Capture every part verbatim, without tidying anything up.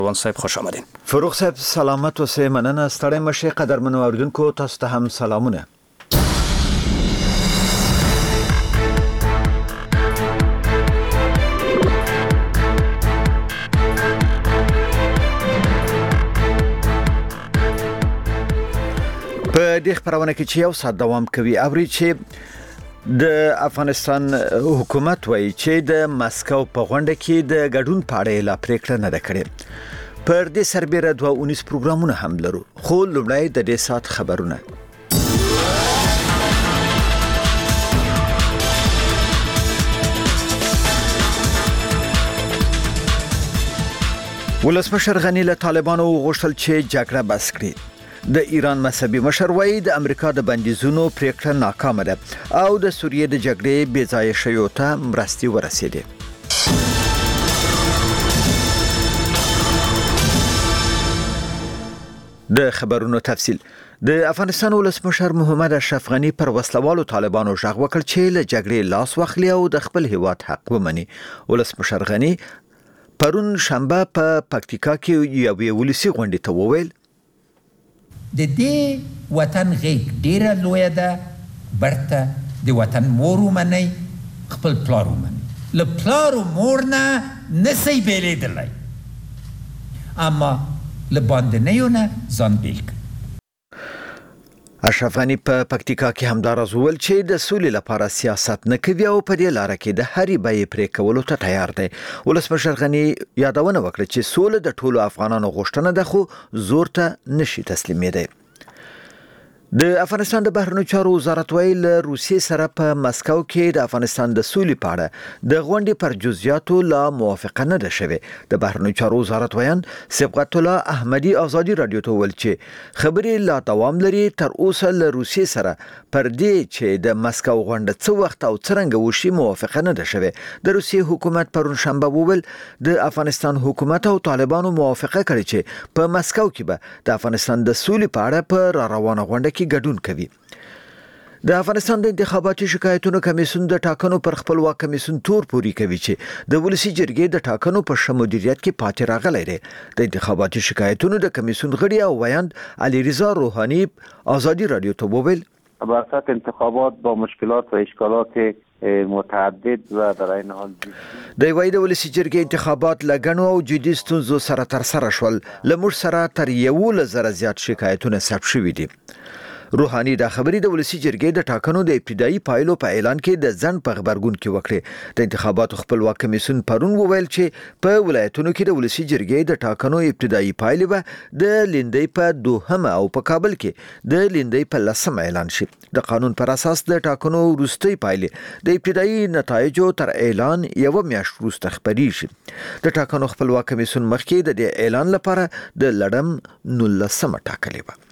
وان صاحب خوش آمدین. فروغ صاحب سلامت اوسئ. مننه ستړی مشئ. قدرمنو اوریدونکو تاسو ته هم سلامونه. په دې خبرونه کې چې یو ساعت دوام کوي اوري چې د افغانستان حکومت وایي چې د مسکو په غونډه کې د ګډون په اړه لا پریکړه نه ده کړې. پر دې سربېره دوه اونیس پروګرامونه هم لرو، خو لومړی د دې ساعت خبرونه. ولسمشر غنی له طالبانو غوښتل چې جګړه بس کړي. د ایران مذهبي مشر وایي د امریکا د بندیزونو پریکړه ناکامه ده او د سوریې د جګړې بې ځایه شویو ته مرستې ورسېدې. د خبرونو تفصیل. د افغانستان ولسمشر محمد اشرف غنی پر وسلوالو طالبانو ژغ وکړ چې له جګړې لاس واخلي او د خپل هیواد حق ومني. ولسمشر غنی پرون شنبه په پکتیکا کې یو ولسی غونډه ته وویل د دې وطن غیږ ډیره لویه ده، برته د وطن مور ومنئ، خپل پلار ومنئ. له پلار و مور نه نسی بیلیدلی، اما له باندنیو نه ځان بیل کړئ. اشرف غنی په پکتیکا کې همداراز وویل چې د سولې لپاره سیاست نه کوي او په دې لار کې د هرې بیې پرې کولو ته تیار دی. ولسمشر غنی یادونه وکړه چې سوله د ټولو افغانانو غوښتنه ده، خو زور ته نشي تسلیمېدی. د افغانستان د بهرنیو چارو وزارت ویل له روسیې سره په مسکو کې د افغانستان د سولې په اړه د غونډې پر جزئیاتو لا موافقه نه ده شوې. د بهرنیو چارو وزارت ویان صبغت الله احمدي ازادي رادیو ته ویل چې خبرې لا دوام لري. تر اوسه له روسیې سره پر دې چې د مسکو غونډه څه وخت او څرنګه وشي موافقه نه ده شوې. د روسیې حکومت پرون شنبه وویل د افغانستان حکومت او طالبانو موافقه کړې چې په مسکو کې به د افغانستان د سولې په اړه په را روانه غونډه کې ګډون کوي. د افغانستان د انتخاباتي شکایتونو کمیسیون د ټاکنو پر خپلواک کمیسیون تور پوري کوي چې د ولسی جرګې د ټاکنو په شمولیت کې پاتې راغلی دی. د انتخاباتي شکایتونو د کمیسیون غړي او ویاند علي رضا روحانی ازادي رادیو ته وویل وسط انتخابات با مشکلات و اشکالات متعدد و در این حال د وایي د ولسی جرګې انتخابات لګنو او جدي ستونزو سره تر سره شول. لمر سره تر یو لزر زیات شکایتونه ثبت شوي دي. روحانی دا خبرې د ولسی جرګې د ټاکنو د ابتدایي پایلو په اعلان کې د ځن په خبرګون کې وکړي. د انتخاباتو خپلواک کمیسیون پرون وویل چې په ولایتونو کې د ولسی جرګې د ټاکنو ابتدایي پایلې به د لیندۍ په دوهمه او په کابل کې د لیندۍ په لسمه اعلان شي. د قانون پر اساس د ټاکنو وروستۍ پایلې د ابتدایي نتایجو تر اعلان یو میاشت وروسته خپریږي. د ټاکنو خپلواک کمیسیون مخکې د دې اعلان لپاره د لړم نولسمه ټاکلې و.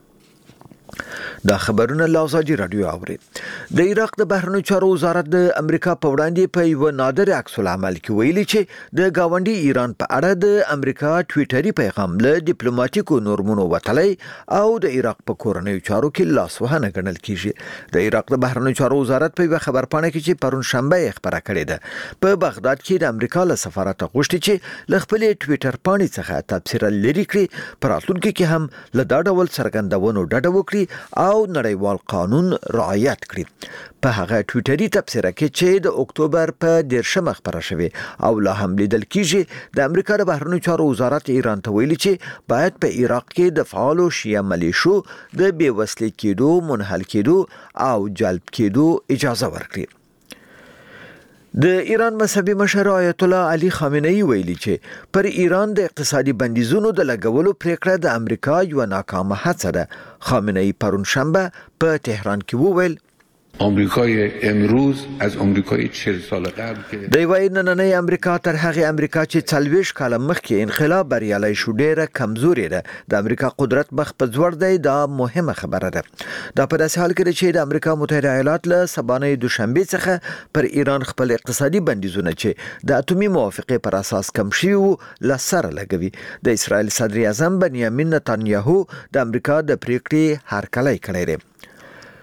دا خبرونه له ازادي رادیو اوري. د عراق د بهرنیو چارو وزارت د امریکا په وړاندې په یو نادر عکس العمل کې ویلي چې د گاونډي ایران په اړه د امریکا ټویټري پیغام له ډیپلوماټیکو نورمونو وتلی او د عراق په کورنیو چارو کې لاسوهنه ګڼل کیږي. د عراق د بهرنیو چارو وزارت په یو خبرپاڼه کې چې پرون شنبه یې خبره کړې ده په بغداد کې د امریکا له سفارت غوښتي چې له خپل ټویټر پاڼې څخه تبصره لري کړي، پر راتلونکي کې هم له دا ډول څرګندونو ډډه وکړي او نړیوال قانون رعایت کړي. په هغه ټویټري تبصره کې چې د اکتوبر په دیرشمه خبره شوې او لا هم لیدل کیږي د امریکا د بهرنیو چارو وزارت ایران ته ویلي چې باید په عراق کې د فعالو شیعه ملیشو د بې وسلې کېدو، منحل کېدو او جلب کېدو اجازه ورکړي. د ایران مذهبي مشر آیت الله علي خامنه‌ای ویلي چې پر ایران د اقتصادي بندیزونو د لګولو پریکړه د امریکا یو ناکامه هڅه ده. خامنه‌ای پرون شنبه په تهران کې وویل آمریکای امروز از آمریکای چهل سال قبل که د وای نننۍ امریکا تر هغه امریکا چې څلويش کال مخکې انقلاب بریالي شو ډیره کمزوري ده. د امریکا قدرت مخ په ځوړ دی، دا مهمه خبره ده. دا په داسې حال کې چې د امریکا متحده ایالات له سبانه دوشنبه څخه پر ایران خپل اقتصادي بندیزونه چې د اتومي موافقه پر اساس کم شوي وو لسر لګوي. د اسرائیل صدر اعظم بنیامین نتانیاهو د امریکا د پریکړې هرکلی کړی دی.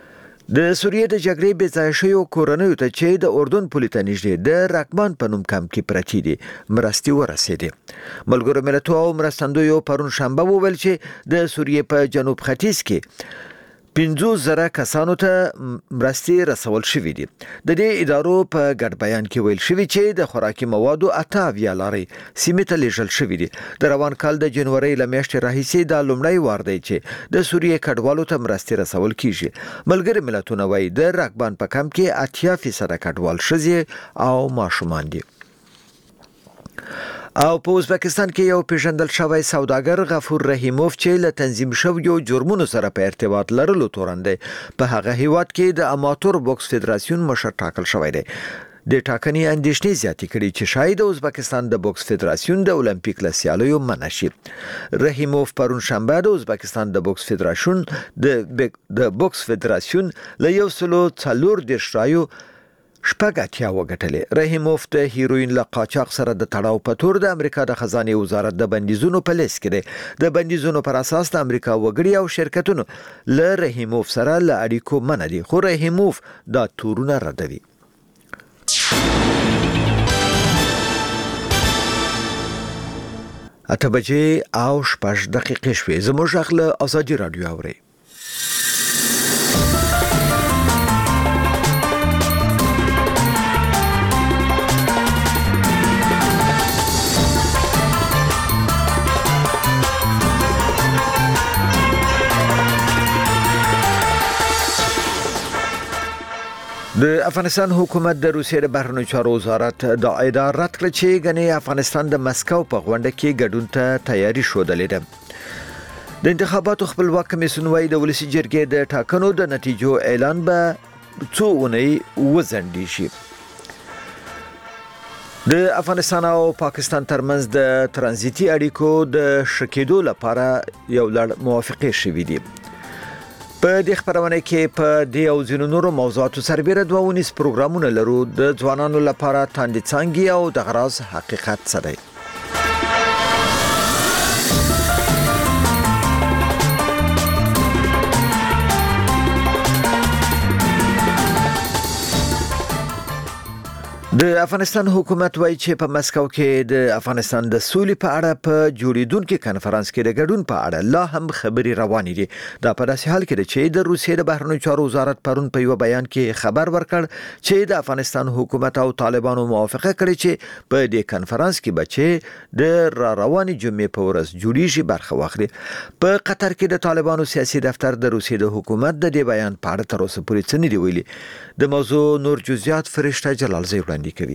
د سوریې د جګړې بې ځایه شویو کورنیو ته چې د اردن پولې ته نږدې د راکمان په نوم کمپ کې پرتې دي مرستې ورسېدې. ملګرو ملتونو او مرستندویو پرون شنبه وویل چې د سوریې په جنوب ختیځ کې پنځوس زره کسانو ته مرستې رسول شوې دي. د دې ادارو په ګډ بیان کې ویل شوی چې د خوراکي موادو اته اویا لارې سیمې ته لیږل شوې دي. د روان کال د جنوري له میاشتې راهیسې دا لومړی وار دی چې د سوریې کډوالو ته مرستې رسول کیږي. ملګري ملتونه وایي د راکبان په کمپ کې اتیا فیصد کډوال ښځې او ماشومان دي. او په ازبکستان کې یو پیژندل شوی سوداګر غفور رحیموف چې له تنظیم شویو جرمونو سره په ارتباط لرلو تورن دی په هغه هیواد کې د اماتور بوکس فدراسیون مشر ټاکل شوی دی. د ټاکنې اندېښنې زیاتې کړي چې شاید د ازبکستان د بوکس فدراسیون د اولمپیک له سیالیو منع شي. رحیموف پرون شنبه د ازبکستان د بوکس فدراسیون د د بوکس فدراسیون له یو سلو څلور دېرش رایو شپږ اتیا وګټلې. رحیموف د هیروین له قاچاق سره د تړاو په تور د امریکا د خزانه وزارت د بندیزونو په لیست کې دی. د بندیزونو پر اساس د امریکا وګړي او شرکتونو له رحیموف سره له اړیکو منع دي، خو رحیموف دا تورونه ردوي. اته بجې او شپږ دقیقې شوې. زموږ غږ له ازادي رادیو اوري. د افغانستان حکومت د روسیې د بهرنیو چارو وزارت د ادعا رد کړ چې ګنې افغانستان د مسکو په غونډه کې ګډون ته تیاری ښودلې ده. د انتخاباتو خپلواک کمیسیون وايي د ولسي جرګې د ټاکنو د نتیجو اعلان به څو اونۍ وځنډي شي. د افغانستان او پاکستان ترمنځ د ترانزیتي اړیکو د ښه کېدو لپاره یو لړ موافقې شوې دي. په دې خبرونه کې په دې او ځینو نورو موضوعاتو سربېره دوه ونیس پروګرامونه لرو. د ځوانانو لپاره تاندې څانګې او د غراز حقیقت څه دی. د افغانستان حکومت وایي چې په مسکو کې د افغانستان د سولې په اړه په جوړیدونکو کانفرنس کې د ګډون په اړه لا هم خبرې روانې دي. دا په داسې حال کې ده چې د روسیې د بهرنیو چارو وزارت پرون په یو بیان کې خبر ورکړ چې د افغانستان حکومت او طالبانو موافقه کړې چې په دې کانفرنس کې بچي د را روانې جمعې په ورځ جوړیږي برخه واخلي. په قطر کې د طالبانو سیاسي دفتر د روسیې د حکومت د دې بیان په اړه تر اوسه پورې څه نه دی ویلي. د موضوع نور جزئیات فرشته جلال زی وړاندې کوي.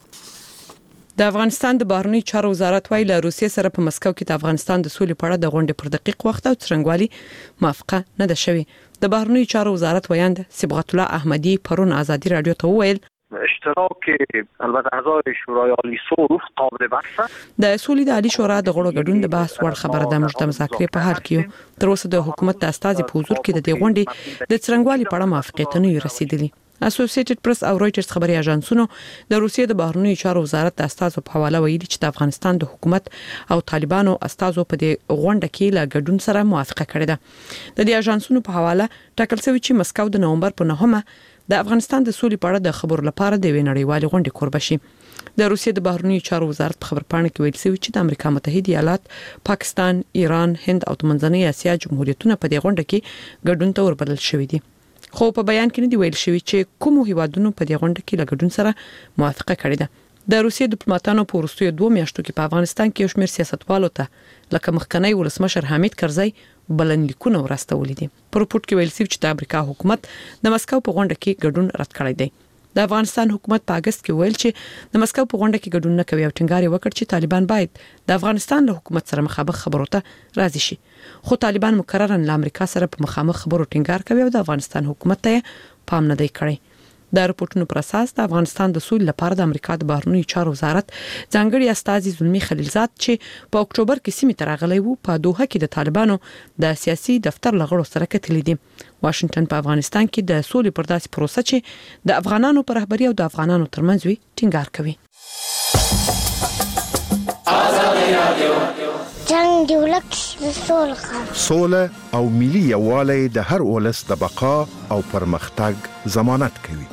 د افغانستان د بهرنیو چارو وزارت وايي له روسیې سره په مسکو کې د افغانستان د سولې په اړه د غونډې پر دقیق وخت او څرنګوالي موافقه نه ده شوې. د بهرنیو چارو وزارت ویاند صبغت الله احمدی پرون ازادي رادیو ته وویل اشتراک البته اعضای شورای عالی صلح قابل بحث د سولې د عالی شورا د غړو ګډون د بحث وړ خبره ده. موږ د مذاکرې په حال کې تر اوسه د حکومت د استازي په حضور کې د دې غونډې د څرنګوالي په اړه موافقه ته نه رسیدلی. اسوسییټډ پریس او رويټرز خبري اژانسونو د روسیې د بهرنیو چارو وزارت د استازو په حواله ویلي چې د افغانستان د حکومت او طالبانو استازو په دې غونډه کې له ګډون سره موافقه کړې ده. د دې اژانسونو په حواله ټاکل شوی چې مسکو د نومبر په نهمه د افغانستان د سولې په اړه د خبرو لپاره د وینړیوالې غونډې کوربه شي. د روسیې د بهرنیو چارو وزارت په خبرپاڼه کې ویل شوی چې د امریکا متحده ایالات، پاکستان، ایران، هند او منځنۍ اسیا جمهوریتونه په دې غونډه کې ګډون ته وربلل شوی دي. خو په بیان کې نه دی ویل شوی چې کوم هیوادونو په دې غونډه کې له ګډون سره موافقه کړې ده. د روسیې ډیپلوماټانو په وروستیو دوه میاشتو کې په افغانستان کې یو شمېر سیاستوالو ته لکه مخکنی ولسمشر حامد کرزی بلنلیکونه ورستولې دي. په رپورت کې ویل شوی چې د امریکا حکومت د مسکو په غونډه کې ګډون رد کړی دی. د افغانستان حکومت په اگست کې ویل چې د مسکو په غونډه کې ګډون نه کوي او ټینګار وکړ چې طالبان باید د افغانستان له حکومت سره مخابخ خبرو ته راضي شي. خو طالبان مکررا له امریکا سره په مخامخ خبرو ټینګار کوي او د افغانستان حکومت ته پام نه دی کړی. د رپورټونو پر اساس د افغانستان د سولې لپاره د امریکا د بهرنیو چارو وزارت ځانګړي استازي زلمی خلیلزاد چې په اکتوبر کې سیمې ته راغلی وو په دوحه کې د طالبانو د سیاسي دفتر لغړو سره کتلې دي. واشنگټن په افغانستان کې د سولې پر داسې پروسه چې د افغانانو پر رهبری او د افغانانو ترمنځ وي ټینګار کوي. جنگ دی ولک سوله سوله او ملي یووالی د هر ولس د بقا او پرمختګ ضمانت کوي.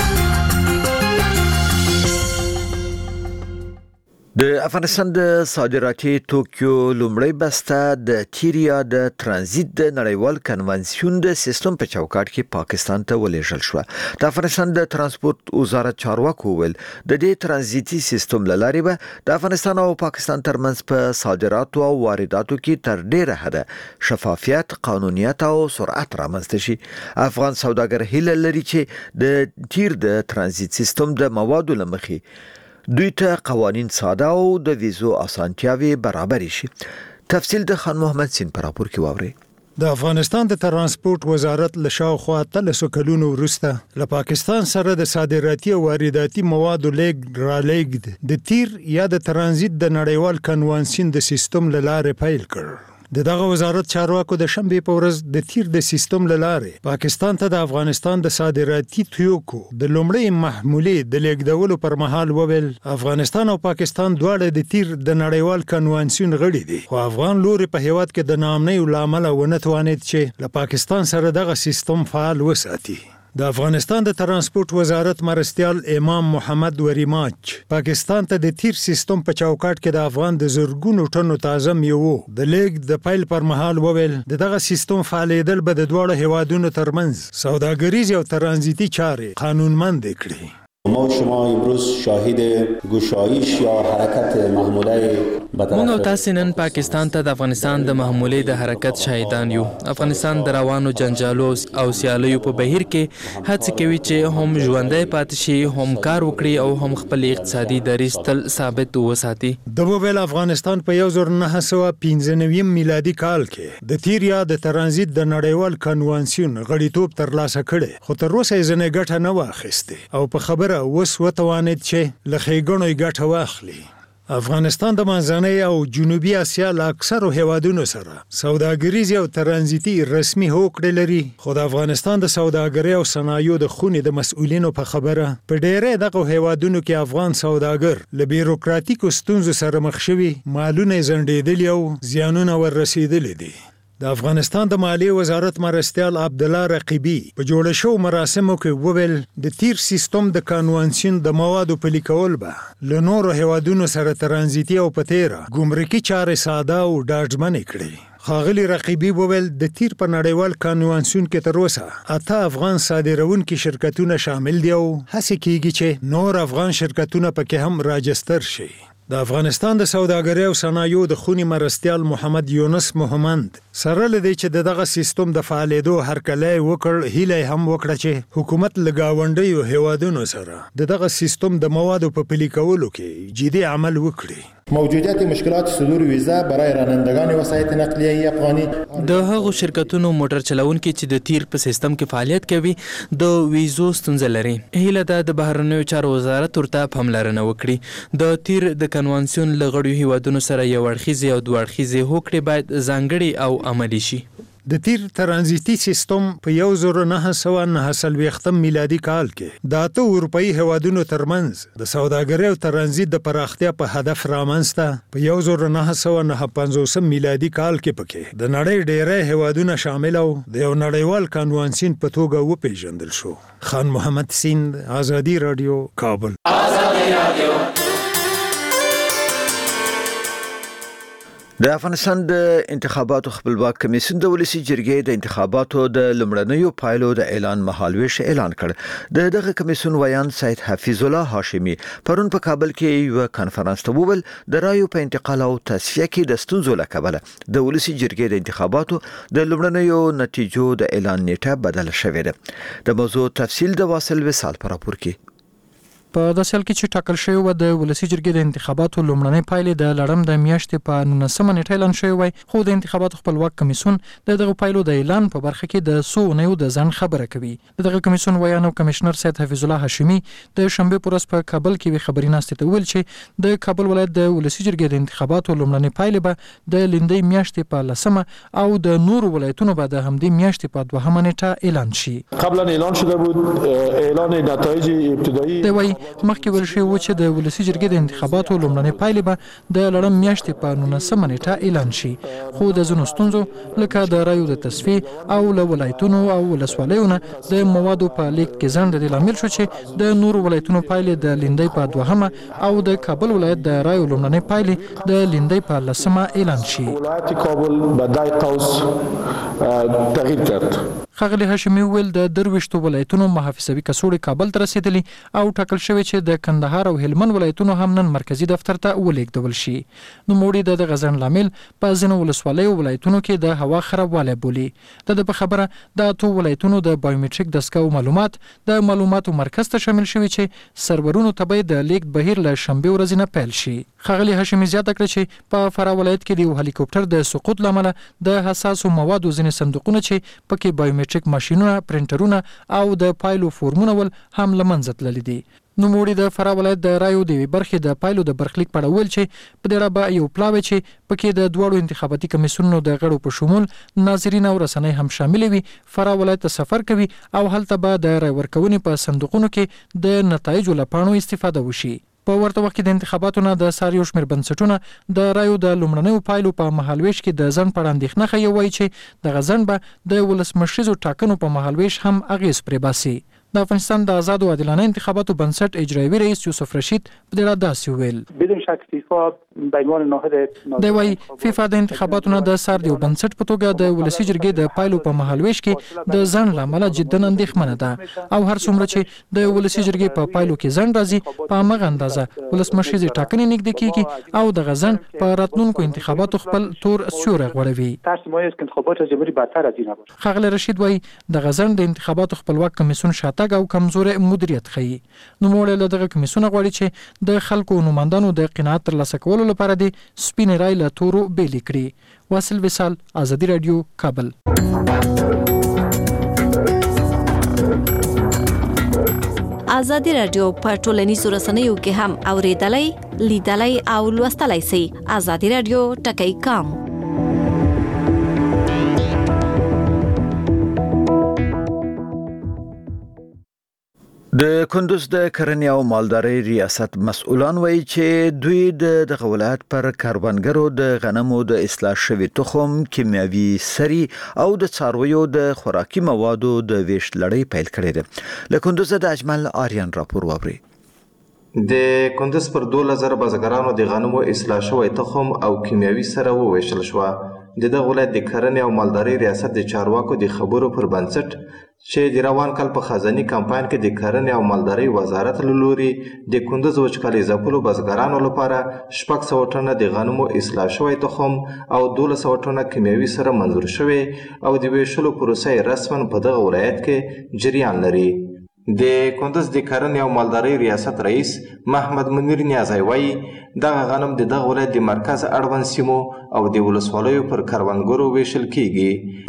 د افغانستان د صادراتي توکیو لومړی بسته د تیریا د ترانزیت د نړیوال کنوانسیون د سیستم په چوکاټ کې پاکستان ته ولېږل شو. د افغانستان د ترانسپورت وزارت چارواکو ویل د دې ترانزیتي سیستم لاره به د افغانستان او پاکستان ترمنځ په صادراتو او وارداتو کې تر ډیره حده شفافیت، قانونیت او سرعت رامنځته شي. افغان سوداګر هیله لري چې د تیر د ترانزیت سیستم د موادو لمخې دوی ته قوانین ساده او د ویزو اسانتیاوي برابر شي. تفصیل د خان محمد سین پر راپور کې واوري. د افغانستان د ترانسپورت وزارت له شاوخوا اتلسو کلونو وروسته له پاکستان سره د صادراتي او وارداتي موادو لیږد رالېږد د تیر یا د ترانزیت د نړیوال کنوانسیون د سیستم له لارې پیل کړ. د دغه وزارت چارواکو د شنبې په ورځ د تیر د سیستم له لارې پاکستان ته د افغانستان د صادراتي توکو د لومړۍ محمولې د لیږدولو پر مهال وویل افغانستان او پاکستان دواړه د تیر د نړیوال کنوانسیون غړي دي، خو افغان لوري په هیواد کې د ناامنۍ لامل ونه توانید چې له پاکستان سره دغه سیستم فعال وساتي. د افغانستان د ترانسپورت وزارت مرستیال امام محمد وریماچ پاکستان ته د تیر سیستم په چوکاټ کې د افغان د زرګونو ټنو تازه میوو د لیږد د پیل پر مهال وویل دغه سیستم فعالیدل به د دواړو هیوادونو ترمنځ سوداګریز او ترانزیتي چارې قانونمند کړي. ما شما امروز شاهد گشایش یا حرکت محموله موږ او تاسو نن پاکستان ته د افغانستان د محمولې د حرکت شاهدان یو. افغانستان د روانو جنجالو او سیالیو په بهیر کې هڅه کوي چې هم ژوندۍ پاتې شي، هم کار وکړي او هم خپل اقتصادي دریځ تل ثابت وساتي. د ویل افغانستان په یو زر نه سوه پنځه نوي میلادي کال کې د تیر یا د ترانزیت د نړیوال کنوانسیون غړیتوب ترلاسه کړي، خو تر اوسه یې ځنې ګټه نه واخیسته او په خبره اوس وتوانید چې له ښېګڼو ګټه واخلي. افغانستان د منځنۍ او جنوبي اسیا له اکثرو هیوادونو سره سوداګریزې او ترانزیتي رسمي هوکړې لري، خو د افغانستان د سوداګرۍ او صنایعو د خونې د مسؤلینو په خبره په ډېری دغه هیوادونو کې افغان سوداګر له بیروکراتیکو ستونزو سره مخ شوي، مالونه یې ځنډېدلي او زیانونه ور رسېدلي دي. د افغانستان د مالیې وزارت مرستیال عبدالله رقیبی په جوړ شو مراسمو کې وویل د تیر سیستم د کنوانسیون د موادو پلي کول به له نورو هیوادونو سره ترانزیتي او په تیره ګمرکي چارې ساده او ډاډمنې کړي. ښاغلي رقیبی وویل د تیر په نړیوال کنوانسیون کې تر اوسه اته افغان صادروونکي شرکتونه شامل دي او هڅه کیږي چې نور افغان شرکتونه پکې هم راجستر شي. د افغانستان د سوداګرۍ او صنایعو د خونې مرستیال محمد یونس محمد سره لدی چې دغه سیستم د فعالیدو هرکلی وکړ، هیله هم وکړه چې حکومت له ګاونډیو هیوادونو سره دغه سیستم د موادو په پلي کولو کې جدي عمل وکړي. موجودیت مشکلات صدور ویزا برای رانندگان وسایط نقلیه افغانی د هغو شرکتونو موټر چلونکي چې د تیر په سیستم کې فعالیت کوي د ویزو ستونزه لري. هیله ده د بهرنیو چارو وزارت ورته پاملرنه وکړي. د تیر د کنوانسیون له غړیو هیوادونو سره یو اړخیزې او دوه اړخیزې هوکړې باید ځانګړې او عملي شي. د تیر ترانزیتي سیستم په یو زر نه سوه نه څلوېښتم میلادي کال کې د اته اروپایي هیوادونو ترمنځ د سوداګرۍ او ترانزیت د پراختیا په هدف رامنځته په یو زر نه سوه نه پنځوسم میلادي کال کې پکې د نړۍ ډېری هیوادونه شامل او د یو نړیوال کنوانسیون په توګه وپیژندل شو. خان محمد سیند، آزادي رادیو، کابل. آزادي رادیو. د افغانستان د انتخاباتو خپلواک کمیسیون د ولسی جرګې د انتخاباتو د لمړنیو پایلو د اعلان مهالويش اعلان کړ. د دغه کمیسیون ویان سید حفیظ الله هاشمی پرون په کابل کې یو کانفرنس ته وویل د رایو په انتقال او تصفیه کې د ستونزو له کبله د ولسی جرګې د انتخاباتو د لمړنیو نتیجو د اعلان نیټه بدل شوې ده. د موضوع تفصیل د واصل وسال پر راپور کې. په داسې حال کې چې ټاکل شوی و د ولسی جرګې د انتخاباتو لومړنۍ پایلې د لړم د میاشتې په نولسمه نیټه اعلان شوی وای، خو د انتخاباتو خپلواک کمیسیون د دغه پایلو د اعلان په برخه کې د څو اونیو د ځنډ خبره کوي. دغه کمیسیون ویان او کمشنر سید حفیظ الله هاشمی د شنبه پر ورځ په کابل کې وی خبري ناستې ته ویل چې د کابل ولایت د ولسی جرګې د انتخاباتو لومړنۍ پایلې به د لندۍ میاشتې په لسمه او د نورو ولایتونو به د همدې میاشتې په دوهمه نیټه اعلان شي. قبلا اعلان شده بود اعلان نتایج ابتدایی. دی وای مخکې ویل شوي و چې د ولسي جرګې د انتخاباتو لومړنۍ پایلې به د لړم میاشتې په نولسمه نیټه اعلان شي، خو د ځینو ستونزو لکه د رایو د تصفیې او له ولایتونو او ولسوالیو نه د موادو په لیږد کې ځنډ د دې لامل شو چې د نورو ولایتونو پایلې د لیندۍ په دوهمه او د کابل ولایت د رایو لومړنۍ پایلې د لیندۍ په لسمه اعلان شي. ولایت کابل به دای قوس تغییر کرد. ښاغلي هاشمي وویل د درویشتو ولایتونو محافظوي کڅوړې کابل ته رسېدلي او ټاکل شوی چې د کندهار او هلمند ولایتونو هم نن مرکزي دفتر ته ولېږدول شي. نوموړي د دغه ځنډ لامل په ځینو ولسوالیو ولایتونو کې د هوا خرابوالی بولي. د ده په خبره د اتو ولایتونو د بایومټریک دستګاو معلومات د معلوماتو مرکز ته شامل شوي چې سرورونو ته به د لیږد بهیر له شنبې ورځې نه پیل شي. ښاغلي هاشمي زیاته کړه چې په فراه ولایت کې د یو هلیکوپټر د سقوط له امله د حساسو موادو ځینې صندوقونه چې پکې بایومټریک ماشینونه، پرنټرونه او د پایلو فورمونه ول هم له منځه تللي دي. نوموړي د فراه ولایت د رایو د یوې برخې د پایلو د برخلیک په اړه ویل چې په دې اړه به یو پلاوی چې پکې د دواړو انتخاباتي کمیسیونونو د غړو په شمول ناظرین او رسنۍ هم شامل وي فراه ولایت ته سفر کوي او هلته به د رای ورکونې په صندوقونو کې د نتایجو له پاڼو استفاده وشي. په ورته وخت کې د انتخاباتو نه د سار یو شمېر بنسټونه د رایو د لومړنیو پایلو په مهالویش کې د ځنډ په اړه اندېښنه ښیي، وایي چې دغه ځنډ به د ولسمشریزو ټاکنو په مهالویش هم اغېز پرې باسي. د افغانستان د آزاد او عادلانه انتخاباتو بنسټ اجرایوي رئیس یوسف رشید په دې اړه داسې وویل: بدون شک فیفا به عنوان ناهد دی وایي فیفا د انتخاباتو نه د سار یو بنسټ په توګه د ولسي جرګې د پایلو په مهالویش کې د ځنډ له امله جدا اندېښمنه ده او هر څومره چې د ولسي جرګې په پایلو کې ځنډ راځي په همغه اندازه ولسمشریزې ټاکنې نږدې کېږي او دغه ځنډ په راتلونکو انتخاباتو خپل تور سیوری غوړوي. ښاغلی رشید وایي دغه ځنډ د انتخاباتو خپلواک کمیسیون شاتګ او کمزوري مدیریت ښیي. نوموړی له دغه کمیسیونه غواړي چې د خلکو نوماندانو د قناعت ترلاسه کولو لپاره د سپینې رای له تورو بېلې کړي. واصل وصال، ازادي راډیو، کابل. ازادي راډیو په ټولنیزو رسنیو کې هم اوریدلای، لیدلای او لوستلای شئ. ازادي راډیو ټکی کام. د کندوز د کرنې او مالدارۍ ریاست مسؤلان وایي چې دوی د دغه ولایت پر کروندګرو د غنمو د اصلاح شوي تخم، کیمیاوي سري او د څارویو د خوراکي موادو د ویش لړۍ پیل کړې ده. له کندوز د اجمل آریان راپور واوري. د کندوز پر دوله زره بزګرانو د غنمو اصلاح شوی تخم او کیمیاوي سره وویشل شو. د دغه ولایت د کرنې او مالدارۍ ریاست د چارواکو د خبرو پر بنسټ چې د روان کال په خزاني کمپاین کې د کرنې او مالدارۍ وزارت له لوري د کندوز وچکالي ځپلو بزګرانو لپاره شپږ سوه ټنه د غنمو اصلاح شوی تخم او دولس سوه ټنه کیمیاوي سره منظور شوی او د ویشلو پروسه رسما په دغه ولایت کې جریان لري. د کندوز د کرنې او مالدارۍ ریاست رئیس محمد منیر نیازی وایي دغه غنم د دغه ولایت د مرکز اړوند سیمو او د ولسوالیو پر کروندګرو ویشل کیږي.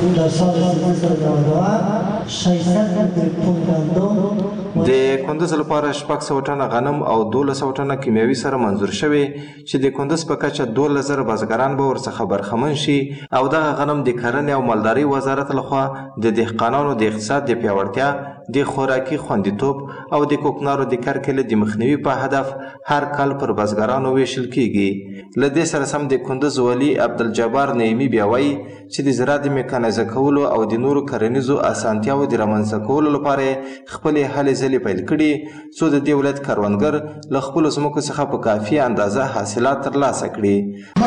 د کندوز لپاره شپږ سوه ټنه غنم او دولس سوه ټنه کیمیاوي سره منظور شوی چې د کندوز په کچه دولس زره بزګران به ورڅخه برخمن شي او دغه غنم د کرنې او مالدارۍ وزارت لخوا د دهقانانو د اقتصاد د پیاوړتیا، د خوراکي خوندیتوب او د کوکنارو د کرکیلې د مخنیوي په هدف هر کال پر بزګرانو ویشل کیږي. له دې سره سم د کندوز والي عبدالجبار نعیمي بیا وایي چې د زراعت د میکانیزه کولو او د نورو کرنیزو اسانتیاوو د رامنځته کولو لپاره خپلې هلې ځلې پیل کړي څو د دې ولایت کروندګر له خپلو ځمکو څخه په کافي اندازه حاصلات ترلاسه کړي.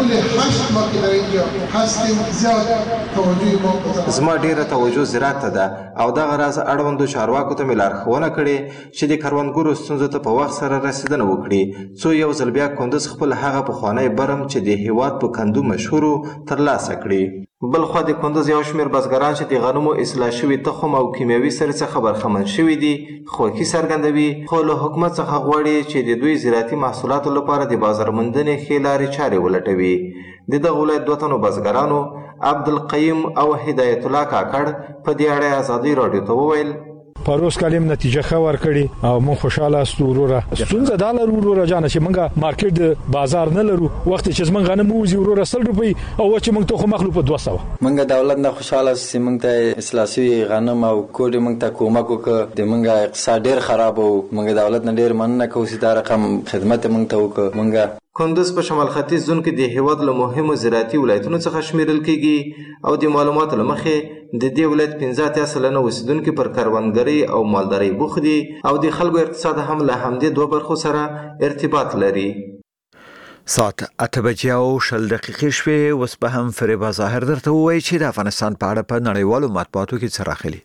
زما ډیره توجه زراعت ته ده او دغه راز اړوندو چارواکو ته مې لارښوونه کړې چې د کروندګرو ستونزو ته په وخت سره رسیدنه وکړي څو یو ځل بیا کندوز خپل هغه پخوانی برم چې د هیواد په کندو مشهورو ترلاسه کړي. بل خوا د کندوز یو شمېر بزګران چې د غنمو اصلاح شوي تخم او کیمیاوي سرې څخه برخمن شوي دي خوښي څرګندوي، خو له حکومت څخه غواړي چې د دوی زراعتي محصولاتو لپاره د بازار موندنې ښې لارې چارې ولټوي. د دغه ولایت دوه تنو بزګرانو عبدالقیم او هدایت الله کاکړ په دې اړه ازادي راډیو ته وویل پروس کالم نتیجه خبر کړي او مون خوشاله استو وروره څنګه دا لرو وروره جان چې موږ مارکیټ د بازار نه لرو وخت چې موږ غنمو موزي وروره سل روپۍ او چې موږ ته خو مخلوق په دوه سوه موږ دولت نه خوشاله سي موږ ته اصلاحي غنم او کوډ موږ ته کومک وکړ د موږ اقتصاد ډیر خراب وو موږ دولت نه ډیر مننه کوو چې دا رقم خدمت موږ ته وکړ موږ کندوز په شمال ختیځ زون کې د هیواد له مهمو زراعتي ولایتونو څخه شمیرل کېږي او د معلوماتو له مخې د دې ولایت پنځه اتیا سلنه اوسیدونکي پر کروندګرۍ او مالدارۍ بوخت دي او د خلکو اقتصاد هم له همدې دوه برخو سره ارتباط لري. ساعت اته بجې او شل دقیقې شوې اوس به هم فریبا ظاهر درته ووایي چې د افغانستان په اړه په نړیوالو مطبوعاتو کې څه راغلي.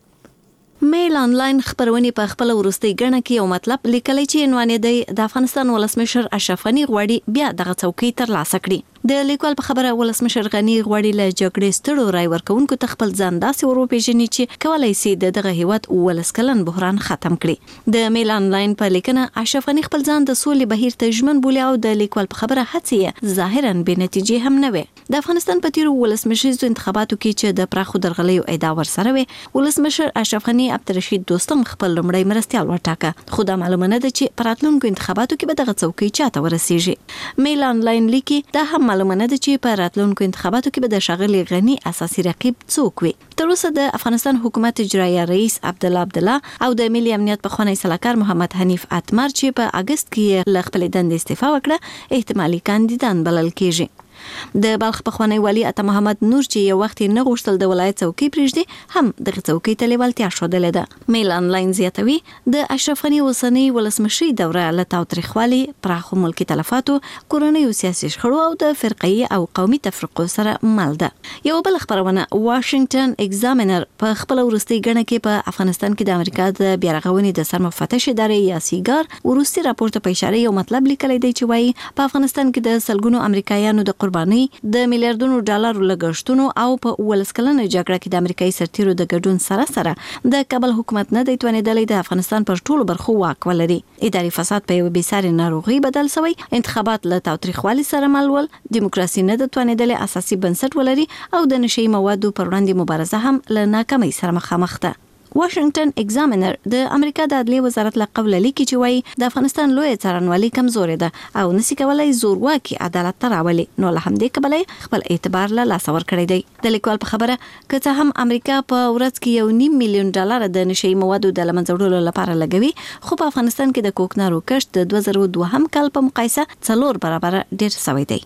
میل انلاین خبرونه په خپل ورستي غنه کې یو مطلب لیکلی چې عنوان دی د افغانستان ولسمشر اشرف غنی غواړي بیا دغه څوکۍ ترلاسه کړي. د لیکوال په خبره ولسمشر غنی غواړي له جګړې ستړو رای ورکوونکو ته خپل ځان داسې وروپېژني چې کولای شي د دغه هیواد ولسکلن بحران ختم کړي. د میل انلاین په لیکنه اشرف غنی خپل ځان د سولې بهیر ته ژمن بولي او د لیکوال په خبره هڅې ظاهرا بې نتیجې هم نه وي. د افغانستان په تیرو ولسمشریزو انتخاباتو کې چې د پراخو درغلیو ادعا ورسره وي ولسمشر اشرف غنی عبدالرشید دوستم خپل لمړی مرستيال وټاکه خو دا معلومه نه ده چې پراتلونکو انتخاباتو کې به دغه څوکۍ چاته ورسیږي. میل انلاین لیکي دا هم معلومه نه ده چې په راتلونکو انتخاباتو کې به د شاغلي غنی اساسي رقیب څوک وي. تر اوسه د افغانستان حکومت اجرایه رئیس عبدالله عبدالله او د ملي امنیت پخوانی سلاکار محمد حنیف اتمر چې په اگست کې له خپل دندې استعفا وکړه احتمالي کاندیدان بلل کېږي. د بلخ پخوانی والی عطا محمد نور چې یو وخت نه غوښتل د ولایت څوکۍ پرېږدي هم دغه څوکۍ ته لیوالتیا ښودلې ده. میل انلاین زیاتوي د اشرف غنی اوسنۍ ولسمشري دوره له تاوتریخوالي پراخو ملکي تلفاتو کورنیو سیاسي شخړو او د فرقي او قومي تفرقو سره مل ده. یو بل خبرونه واشنگټن ایگزامینر په خپل ورستي غنه کې په افغانستان کې د امریکا د بیارغونې د سرمفتش ادارې یا سیګار ورستي راپورټ په اشاره یو مطلب لیکلی دی چې وایي په افغانستان کې د سلګونو امریکایانو د قرباني د میلیارډونو ډالرو لګښتونو او په ولسکلنه جګړه کې د امریکایي سرتیرو د ګډون سره سره د کابل حکومت نه دی توانېدلی د افغانستان پر ټولو برخو واک ولري. اداري فساد په یو بېساري ناروغي بدل شوی انتخابات له تاوتریخوالي سره مل ول دیموکراسي نه د توانېدلی اساسي بنسټ ولري او د نشي موادو پر وړاندې مبارزه هم له ناکامۍ سره مخامخ ده. واشنگټن ایگزامینر د امریکا د عدلیې وزارت له قوله لیکي چې وایي د افغانستان لوی څارنوالي کمزورې ده او نسی کولای زورواکي عدالت ته راولي نو له همدې کبله خپل اعتبار له لاس ورکړی دی. د لیکوال په خبره که څه هم امریکا په ورځ کې یو نیم میلیون ډالر د نشي موادو د لمنځه وړلو لپاره لګوي خو په افغانستان کې د کوکنارو کښت د دوه زره دوه کال په مقایسه څلور برابر ډیر شوی دی.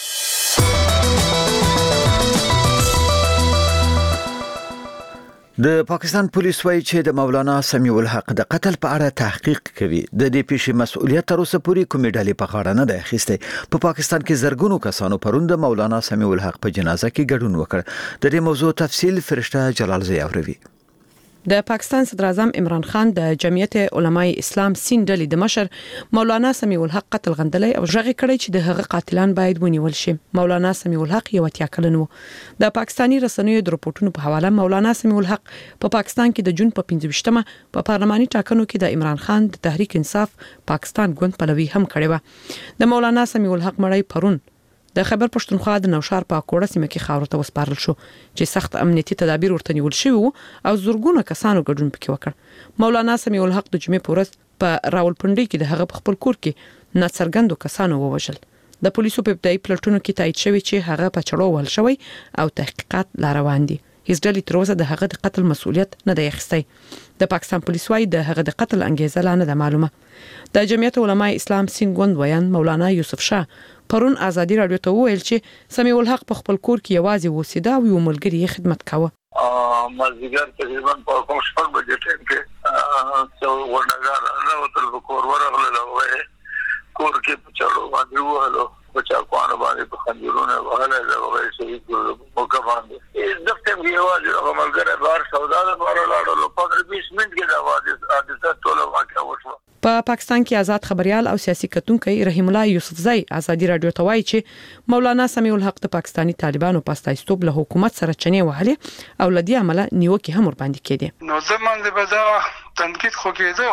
د پاکستان پولیس وایي چې د مولانا سمیع الحق د قتل په اړه تحقیق کوي. د دې پیښې مسؤلیت تر اوسه پورې کومې ډلې په غاړه نه ده اخیستی. په پاکستان کې زرګونو کسانو پرون د مولانا سمیع الحق په جنازه کې ګډون وکړ. د دې موضوع تفصیل فرشته جلال زی اوروي. د پاکستان صدر اعظم عمران خان د جمعیت علماء اسلام سین ډلې د مشر مولانا سمیع الحق قتل غندلې او ژغې کړې چې د هغه قاتلان باید ونیول شي. مولانا سمیع الحق یو اتیا کلن و. د پاکستاني رسنیو د رپورټونو په حواله مولانا سمیع الحق په پاکستان کې د جون په پنځه ویشتمه په پارلماني ټاکنو کې د عمران خان د تحریک انصاف پاکستان ګوند پلوي هم کړې و. د مولانا سمیع الحق مړی پرون د خیبر پښتونخوا د نوشار په کوړه سیمه کې خاورو ته وسپارل شو چې سخت امنیتي تدابیر ورته نیول شوی او زورګونه کسانو ګډون پکې وکړ. مولانا سمیع الحق د جمعې په ورځ په راولپنډي کې د هغه په خپل کور کې ناڅرګندو کسانو ووژل. د پولیسو په ابتدایي پلټونو کې تایید شوی چې هغه په چړو وهل شوی او تحقیقات لا روان دي. هیڅ ډلې تر اوسه د هغه د قتل مسؤلیت نه دی اخیستی. د پاکستان پولیس وايي د هغه د قتل انګیزه لا نه ده معلومه. د جمعیت علماء اسلام سین ګوند ویان مولانا یوسف شاه پرون ازادي رادیو ته وویل چې سمیع الحق په خپل کور کې یوازې اوسېده او یو ملګری یې خدمت کاوه. مازدیګر تقریبا په کوم شپږ بجې ټیم کې څو ورنګار نه وتل په کور ورغله او کور کې په چړو باندې وهلو په چاقوانو باندې په خنجرونه وهله او هغه شهید کړو په کباندې د ټیم کې یوازې هغه ملګری بار سودا د بار لاړو په بیس منټ کې دا واده حادثه ټول واقع وشو. په پاکستان کې آزاد خبريال او سیاسي کتونکي رحیم الله یوسفزئی ازادي رادیو ته وایي چې مولانا سمیع الحق د پاکستاني طالبانو په استایستوب له حکومت سره چنې وهلې او لدی عمله نیوکه هم ور باندې کېده. نو زمون د بدا تنقید خو کېدو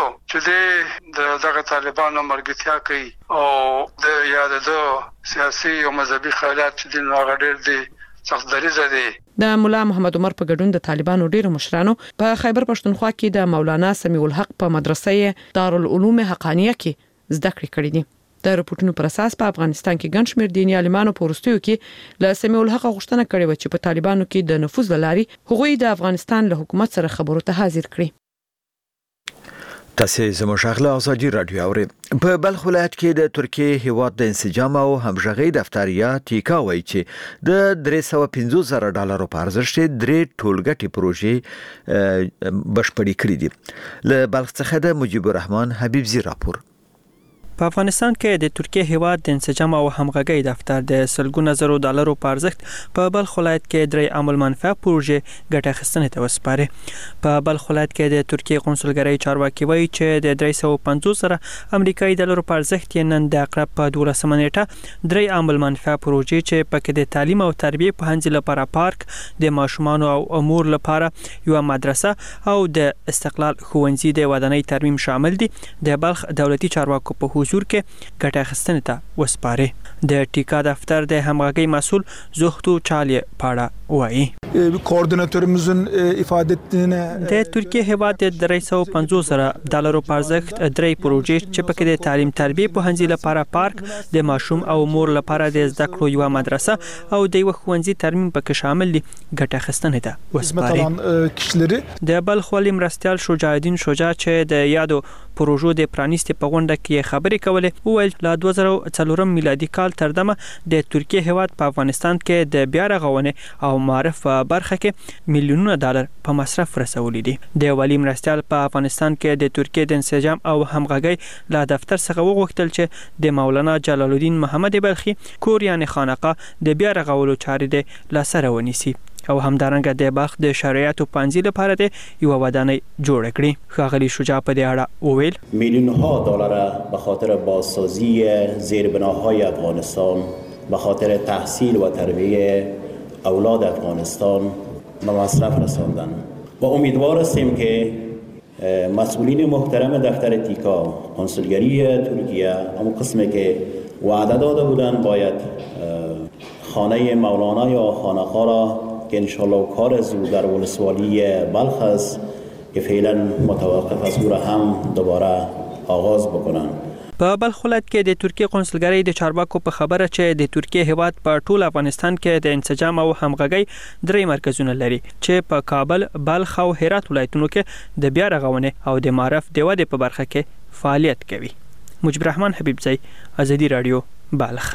چې د دغه طالبانو مرګتیا کوي او د یاد د سیاسي او مذهبي خیالات چې د نوغړ دي سخت دریزه دی. د مولا محمد عمر په ګډون د طالبانو ډیرو مشرانو په خیبر پښتونخوا کې د مولانا سمیع الحق په مدرسې دارالعلوم حقانیه کې زده کړې کړې دي. د رپورټونو پر اساس په افغانستان کې ګڼ شمېر دیني عالمانو په وروستیو کې له سمیع الحق غوښتنه کړې و چې په طالبانو کې د نفوذ لاري هغوی د افغانستان له حکومت سره خبرو ته حاضر کړي. تاسو زموږ غلا ازادي رادیو اوري. په بلخ ولایت کې د ترکیه هیواد د انسجام او همغږي دفتریا ټیکا وایي چې د درې سوه پنځوس زره ډالرو په ارزښت درې ټولګټي پروژې بشپړې کړې دي. له بلخ څخه د مجيب الرحمن حبیبزي راپور. په افغانستان کې د ترکیه هیواد د انسجام او همغږي دفتر د سلګونه زرو ډالرو په ارزښت په بلخ ولایت کې درې عمل منفعه پروژې ګټه اخیستنې ته وسپاري. په بلخ ولایت کې د ترکیه قونسلګرۍ چارواکي وایي چې د درې سوه پنځوس زره امریکایي ډالرو په ارزښت یې نن د اقرب په دولسمه نیټه درې عمل منفعه پروژې چې پکې د تعلیم او تربیه پوهنځي لپاره پارک، د ماشومانو او امور لپاره یو مدرسه او د استقلال ښوونځي د ودانۍ ترمیم شامل دي، د بلخ دولتي چارواکو په حضور کې ګټه اخیستنې ته وسپاري. د ټیکا دفتر د همغږي مسؤل زوختو چالي پاړه وایي کوردیناتورمuzun ifade ettiğine د ترکیه هیواد د درې سوه پنځوس زره ډالرو په ارزښت درې پروژې چې پکې د تعلیم تربیه پوهنځي لپاره پارک، د ماشوم او مور لپاره د زده کړو یو مدرسه او د یو ښوونځي ترمیم پکې شامل دي، ګټه اخیستنې ته وسپاري. د بلخ ولي مرستیال شجاع الدین شجاع چې د یادو پروژو د پرانیستي په غونډه کې خبرې کولې وویل له دوه زره څلورم میلادي کال تر دمه د ترکیه هیواد په افغانستان کې د بیا رغونې او معرف په برخه کې میلیونونه ډالر په مصرف رسولي دي. د ولی مرستیال په افغانستان کې د ترکیه د انسجام او همغږي له دفتر څخه وغوښتل چې د مولانا جلال الدین محمد بلخي کور یعنی خانقاه د بیا رغولو چارې د لاسره ونیسي او همدارنګه د بلخ د شرایطو پنځه لپاره د یو ودانۍ جوړ کړي. ښاغلي شجاع په دې اړه وویل میلیون‌ها دلار به خاطر بازسازی زیربناهای افغانستان، به خاطر تحصیل و تربیه اولاد افغانستان به مصرف رساندن و امیدوار هستیم که مسئولین محترم دفتر تیکا، کنسولگری ترکیه، همون قسمی که وعده داده بودن باید خانه مولانا یا خانقاه را که انشالله کار از او در ولسوالی بلخ است که فعلا متوقف از او را هم دوباره آغاز بکنن. په بلخ ولایت کې د ترکیه قونسلګرۍ د چارواکو په خبره چې د ترکیه هیواد په ټول افغانستان کې د انسجام او همغږۍ درې مرکزونه لري چې په کابل، بلخ او هرات ولایتونو کې د بیا رغونې او د معرف د ودې په برخه کې فعالیت کوي. مجيب الرحمن حبیبزی، ازادي رادیو، بلخ.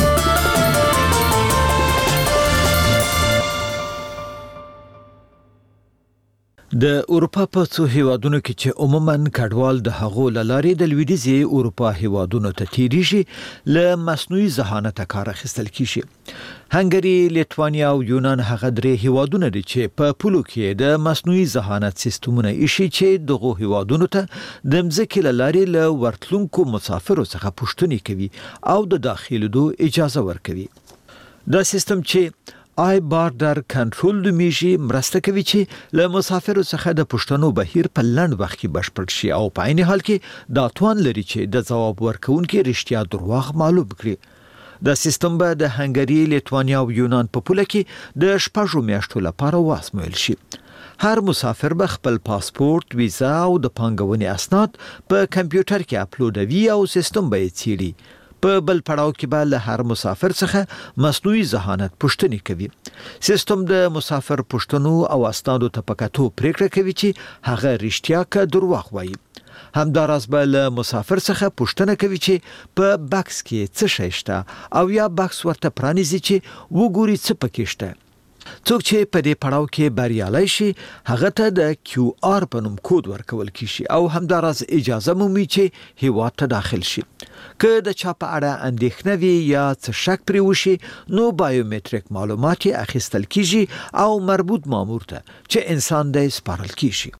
د اروپا په څو هیوادونو کې چې عموماً کډوال د هغو لارې د لویدیځي اروپا هیوادونو ته تیریږي له مصنوعي ذهانت کار اخیستل کیږي. هنګری، لیتوانیا او یونان هغه درې هیوادونه دي چې په پولو کې د مصنوعي ذهانت سیستمونه ایشي چې دغه هیوادونو ته د مځکې لارې له ورتلونکو مسافرو څخه پوښتنې کوي او د داخليدو اجازه ورکوي. دا سیستم چې آی بارډر کنټرول نومیږي مرسته کوي چې له مسافرو څخه د پښتنو بهیر په لنډ وخت کې بشپړ شي او په عین حال کې دا توان لري چې د ځواب ورکوونکي رښتیا دروغ معلوم کړي. دا سیستم به د هنګری، لیتوانیا او یونان په پوله کې د شپږو میاشتو لپاره واسمویل شي. هر مسافر به خپل پاسپورت، ویزا او د پانګونې اسناد په کمپیوټر کې اپلوډوي او سیستم به یې څیړي. په بل پړاو کې به له هر مسافر څخه مصنوعي ذهانت پوښتنې کوي. سیستم د مسافر پوښتنو او اسنادو ته په کتو پریکړه کوي چې هغه رښتیا که دروغ وایي. همداراز به له مسافر څخه پوښتنه کوي چې په بکس کې څه شی شته او یا بکس ورته پرانیزي چې وګوري څه پکې شته. څوک چې په دې پړاو کې بریالي شي هغه ته د کیو آر په نوم کود ورکول کیږي او همداراز اجازه مومي چې هیواد ته داخل شي. که د چا په اړه اندېښنه وي یا څه شک پرې وشي نو بایومټریک معلومات یې اخیستل کیږي او مربوط مامور ته چې انسان دی سپارل کیږي.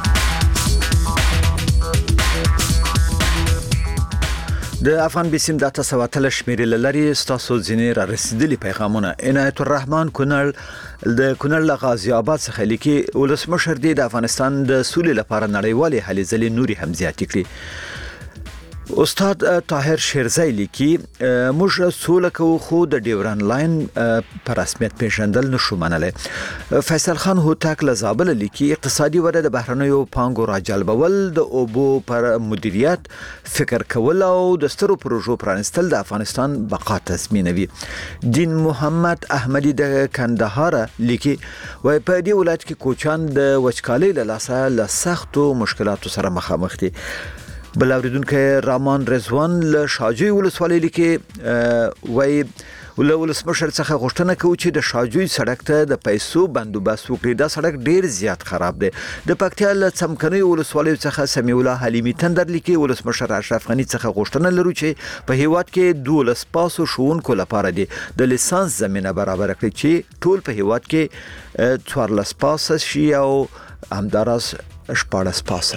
د افغان بیسیم د تاسو وتل شمیرې لري ستاسو ځینې را رسیدلي پیغامونه. عنایت الرحمن کونړ د کونړ له غازی آباد څخه لیکي ولسمشر دی د افغانستان د سولې لپاره نړیوالې هلې ځلې نوري هم زیاتې کړي. استاد طاهر شیرزی لیکي موږ سوله کوو خو د ډیورن لاین پر رسمیت پیژندل نشو منلی. فیصل خان هوتک له زابل لیکي اقتصادي وده د بهرنیو پانګو راجلبول د اوبو پر مدیریت فکر کول او د سترو پروژو پرانستل د افغانستان بقا تضمینوي. دین محمد احمدی د کندهار لیکي وای په دې ولایت کې کوچان د وچکالۍ له لاسه له سختو مشکلاتو سره مخامخ دي. بل اوریدونکو رامان رضوان له شاجوی ولسوالۍ لیکي وای ول ولسمشر څخه غوښتنه کوي چې د شاجوی سړک ته د پیسو بندوبست وکړي. دا سړک ډیر زیات خراب دی. د پکتیا له څمکني ولسوالۍ څخه سمیع الله حلیمی تندر لیکي ولسمشر اشرف غنی څخه غوښتنه لرو چې په هیواد کې دولس پاسو شوونکو لپاره دی د لیسانس زمينه برابر کړي چې ټول په هیواد کې څوارلس پاس شي او همداراز شپاړس پاس.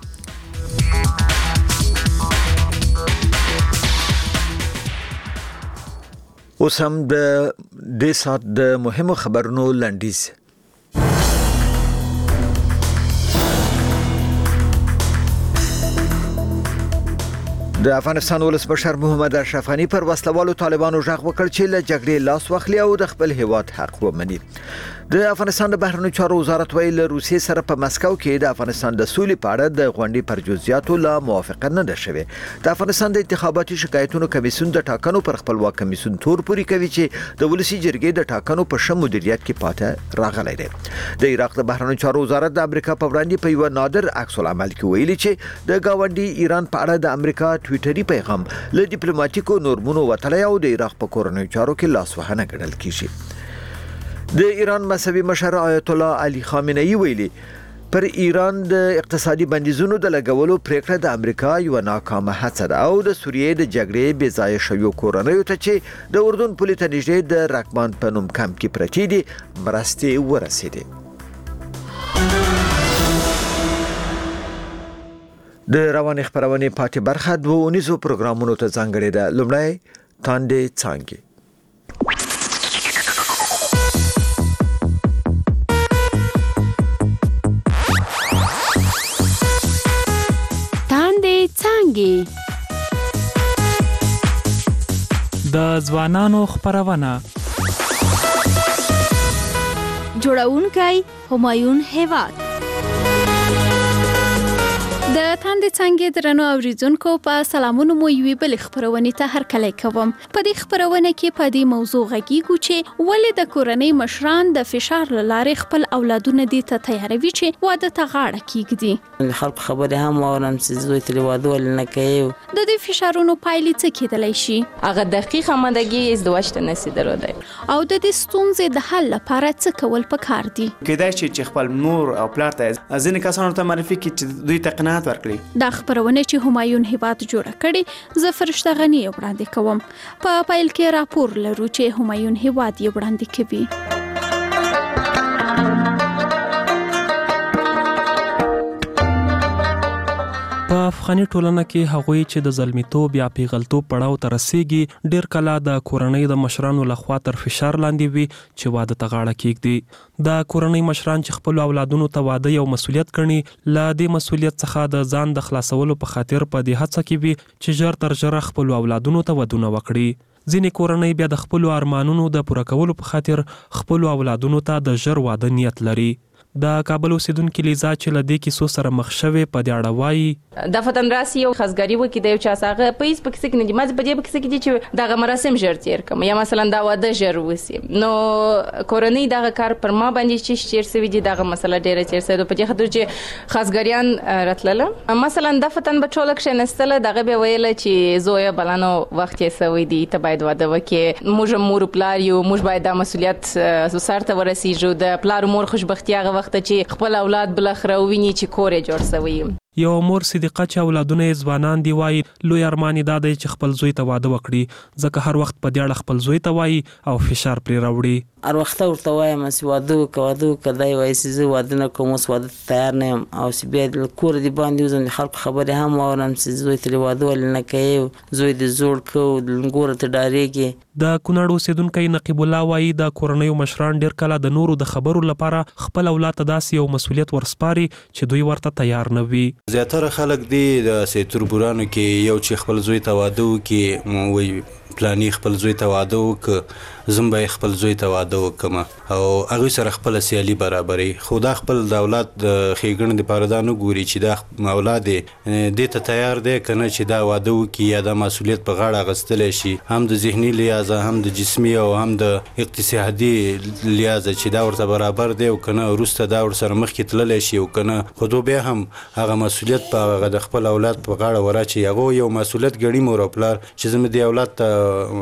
اوس هم د دې سات د مهمو خبرونو لنډیز. د افغانستان ولسمشر محمد اشرف غنی پر وسلوالو طالبانو ژغ وکړ چې له جګړې لاس واخلي او د خپل هیواد حق ومني. د افغانستان د بهرنیو چارو وزارت ویل روسیې سره په مسکو کې د افغانستان د سولې په اړه د غونډې پر جزئیاتو لا موافقه نه ده شوې. د افغانستان د انتخاباتي شکایتونو کمیسیون د ټاکنو پر خپلواک کمیسیون تور پوري کوي چې د ولسی جرګې د ټاکنو په شمو مدیریت کې پاتې راغلی دی. د عراق د بهرنیو چارو وزارت د امریکا په وړاندې په یو نادر عکس العمل کې ویلي چې د گاونډي ایران په اړه د امریکا ټویټري پیغام له ډیپلوماټیکو نورمونو وتلی او د عراق په کورنیو چارو کې لاسوهنه ګڼل کیږي. د ایران مذهبي مشر آیت الله علي خامنه‌ای ویلي پر ایران د اقتصادي بندیزونو د لګولو پریکړه د امریکا یو ناکامه هڅه ده او د سوریې د جګړې بې ځایه شویو کورنیو ته چې د اردن پولې ته نږدې د رکمان په نوم کمپ کې پرتې دي مرستې ورسېدې. د روانې خبرونې پاتې برخه دوه اونیزو پروګرامونو ته ځانګړې ده. لومړی تاندې څانګې. د ځوانانو خبرونه جوړونکی همایون هیواد. د تاندې څنګه درنو اوریدونکو په سلامونو مو یوې بل خبرونه ته هرکلی کوم. په دې خبرونه کې په دې موضوع غږیږو چې ولې د کورنۍ مشران د فشار لارې خپل اولادونه دي ته تیاروي چې واده ته غاړه کیږدي. خلک خبره هم اورم چې زوی تل واده ول نه کوي. د دې فشارونو پایلې څه کېدلی شي؟ هغه دقیق آمادگی ازدواج ته نسیدلو دی او د دې ستونزې د حل لپاره څه کول پکار دي؟ کېدای شي چې خپل مور او پلار ته ځینې کسانو ته معرفي کړي چې دوی ته قناعت ورکړي. دا خبرونه چې همایون هیواد جوړه کړي زه فرشته غنی وړاندې کوم. په پایل کې راپور لرو چې همایون هیواد یې وړاندې کوي. په افغاني ټولنه کې هغوی چې د ظلمیتوب یا پیغلتوب پړاو ته رسیږي ډیر کله د کورنۍ د مشرانو لخوا تر فشار لاندې وي چې واده ته غاړه کیږدي. د کورنۍ مشران چې خپل اولادونو ته واده یو مسولیت ګڼي له دې مسولیت څخه د ځان د خلاصولو په خاطر په دې هڅه کې وي چې ژر تر ژره خپل اولادونو ته ودونه وکړي. ځینې کورنۍ بیا د خپل ارمانونو د پوره کولو په خاطر خپل اولادونو ته د ژر واده نیت لري. د کابل اوسیدونکو لیزا چې له دې کیسو سره مخ شوې په دې اړه وایي د فتن راسي یو خزګری وکي د یو چا سره په هیڅ پکې کې نه دي مازه په دې پکې کې چې دغه مراسم ژر تیر کوم یا مثلا دا واده ژر وسی نو کورنۍ دغه کار پر ما باندې چې چیر سوي دي دغه مسله ډیره چیر سوي په دې خاطر چې خزګریان راتلله مثلا د فتن بچولک شنستله دغه به ویل چې زویا بلانو وخت یې سوي دي ته باید واده وکي موږ مور پلار یو موږ باید د مسولیت سره ورسیږو د پلار مور خوشبختي هغه وخت چې خپل اولاد بل خره ویني چې کور یې جوړ سوی. یو مور صدیقه چې اولادونه یې ځوانان دی وایي لوی ارمان یې دا دی چې خپل زوی ته واده وکړي ځکه هر وخت په دې اړه خپل زوی ته وایي او فشار پرې راوړي. هر وخت ورته وایم چې واده وکړه واده وکړه دی وایي چې زه واده نه کوم اوس واده ته تیار نه یم او چې بیا د کور دې باندې وځم د خلکو خبرې هم واورم چې زوی ترې واده ولې نه کوي زوی دې زوړ کړو د لنګوره ته ډارېږي. د کونړ اوسیدونکی نقیب الله وایي د کورنیو مشران ډیر کله د نورو د خبرو لپاره خپل اولاد ته داسې یو مسولیت ورسپاري چې دوی ورته تیار نه وي. زیاتره خلک دی د سیتوربورانو کې یو چې خپل زوی ته واده وکړي وایي پلاني خپل زوی ته واده وکړه زم به خپل زوی ته واده وکړم او هغوی سره خپله سیالي برابري خو دا خپل د اولاد د ښېګڼې دپاره دا نه ګوري چې دا اولاد یې دې ته تیار دی که نه چې دا واده وکړي یا دا مسؤلیت په غاړه اخیستلی شي هم د ذهني لحاظه هم د جسمي او هم د اقتصادي لحاظه چې دا ورته برابر دی او که نه وروسته دا ورسره مخکې تللی شي او که نه خو دو بیا هم هغه مسؤلیت په هغه د خپل اولاد په غاړه وراچي هغه یو مسؤلیت ګڼي مور او پلار چې زه مې دې اولاد ته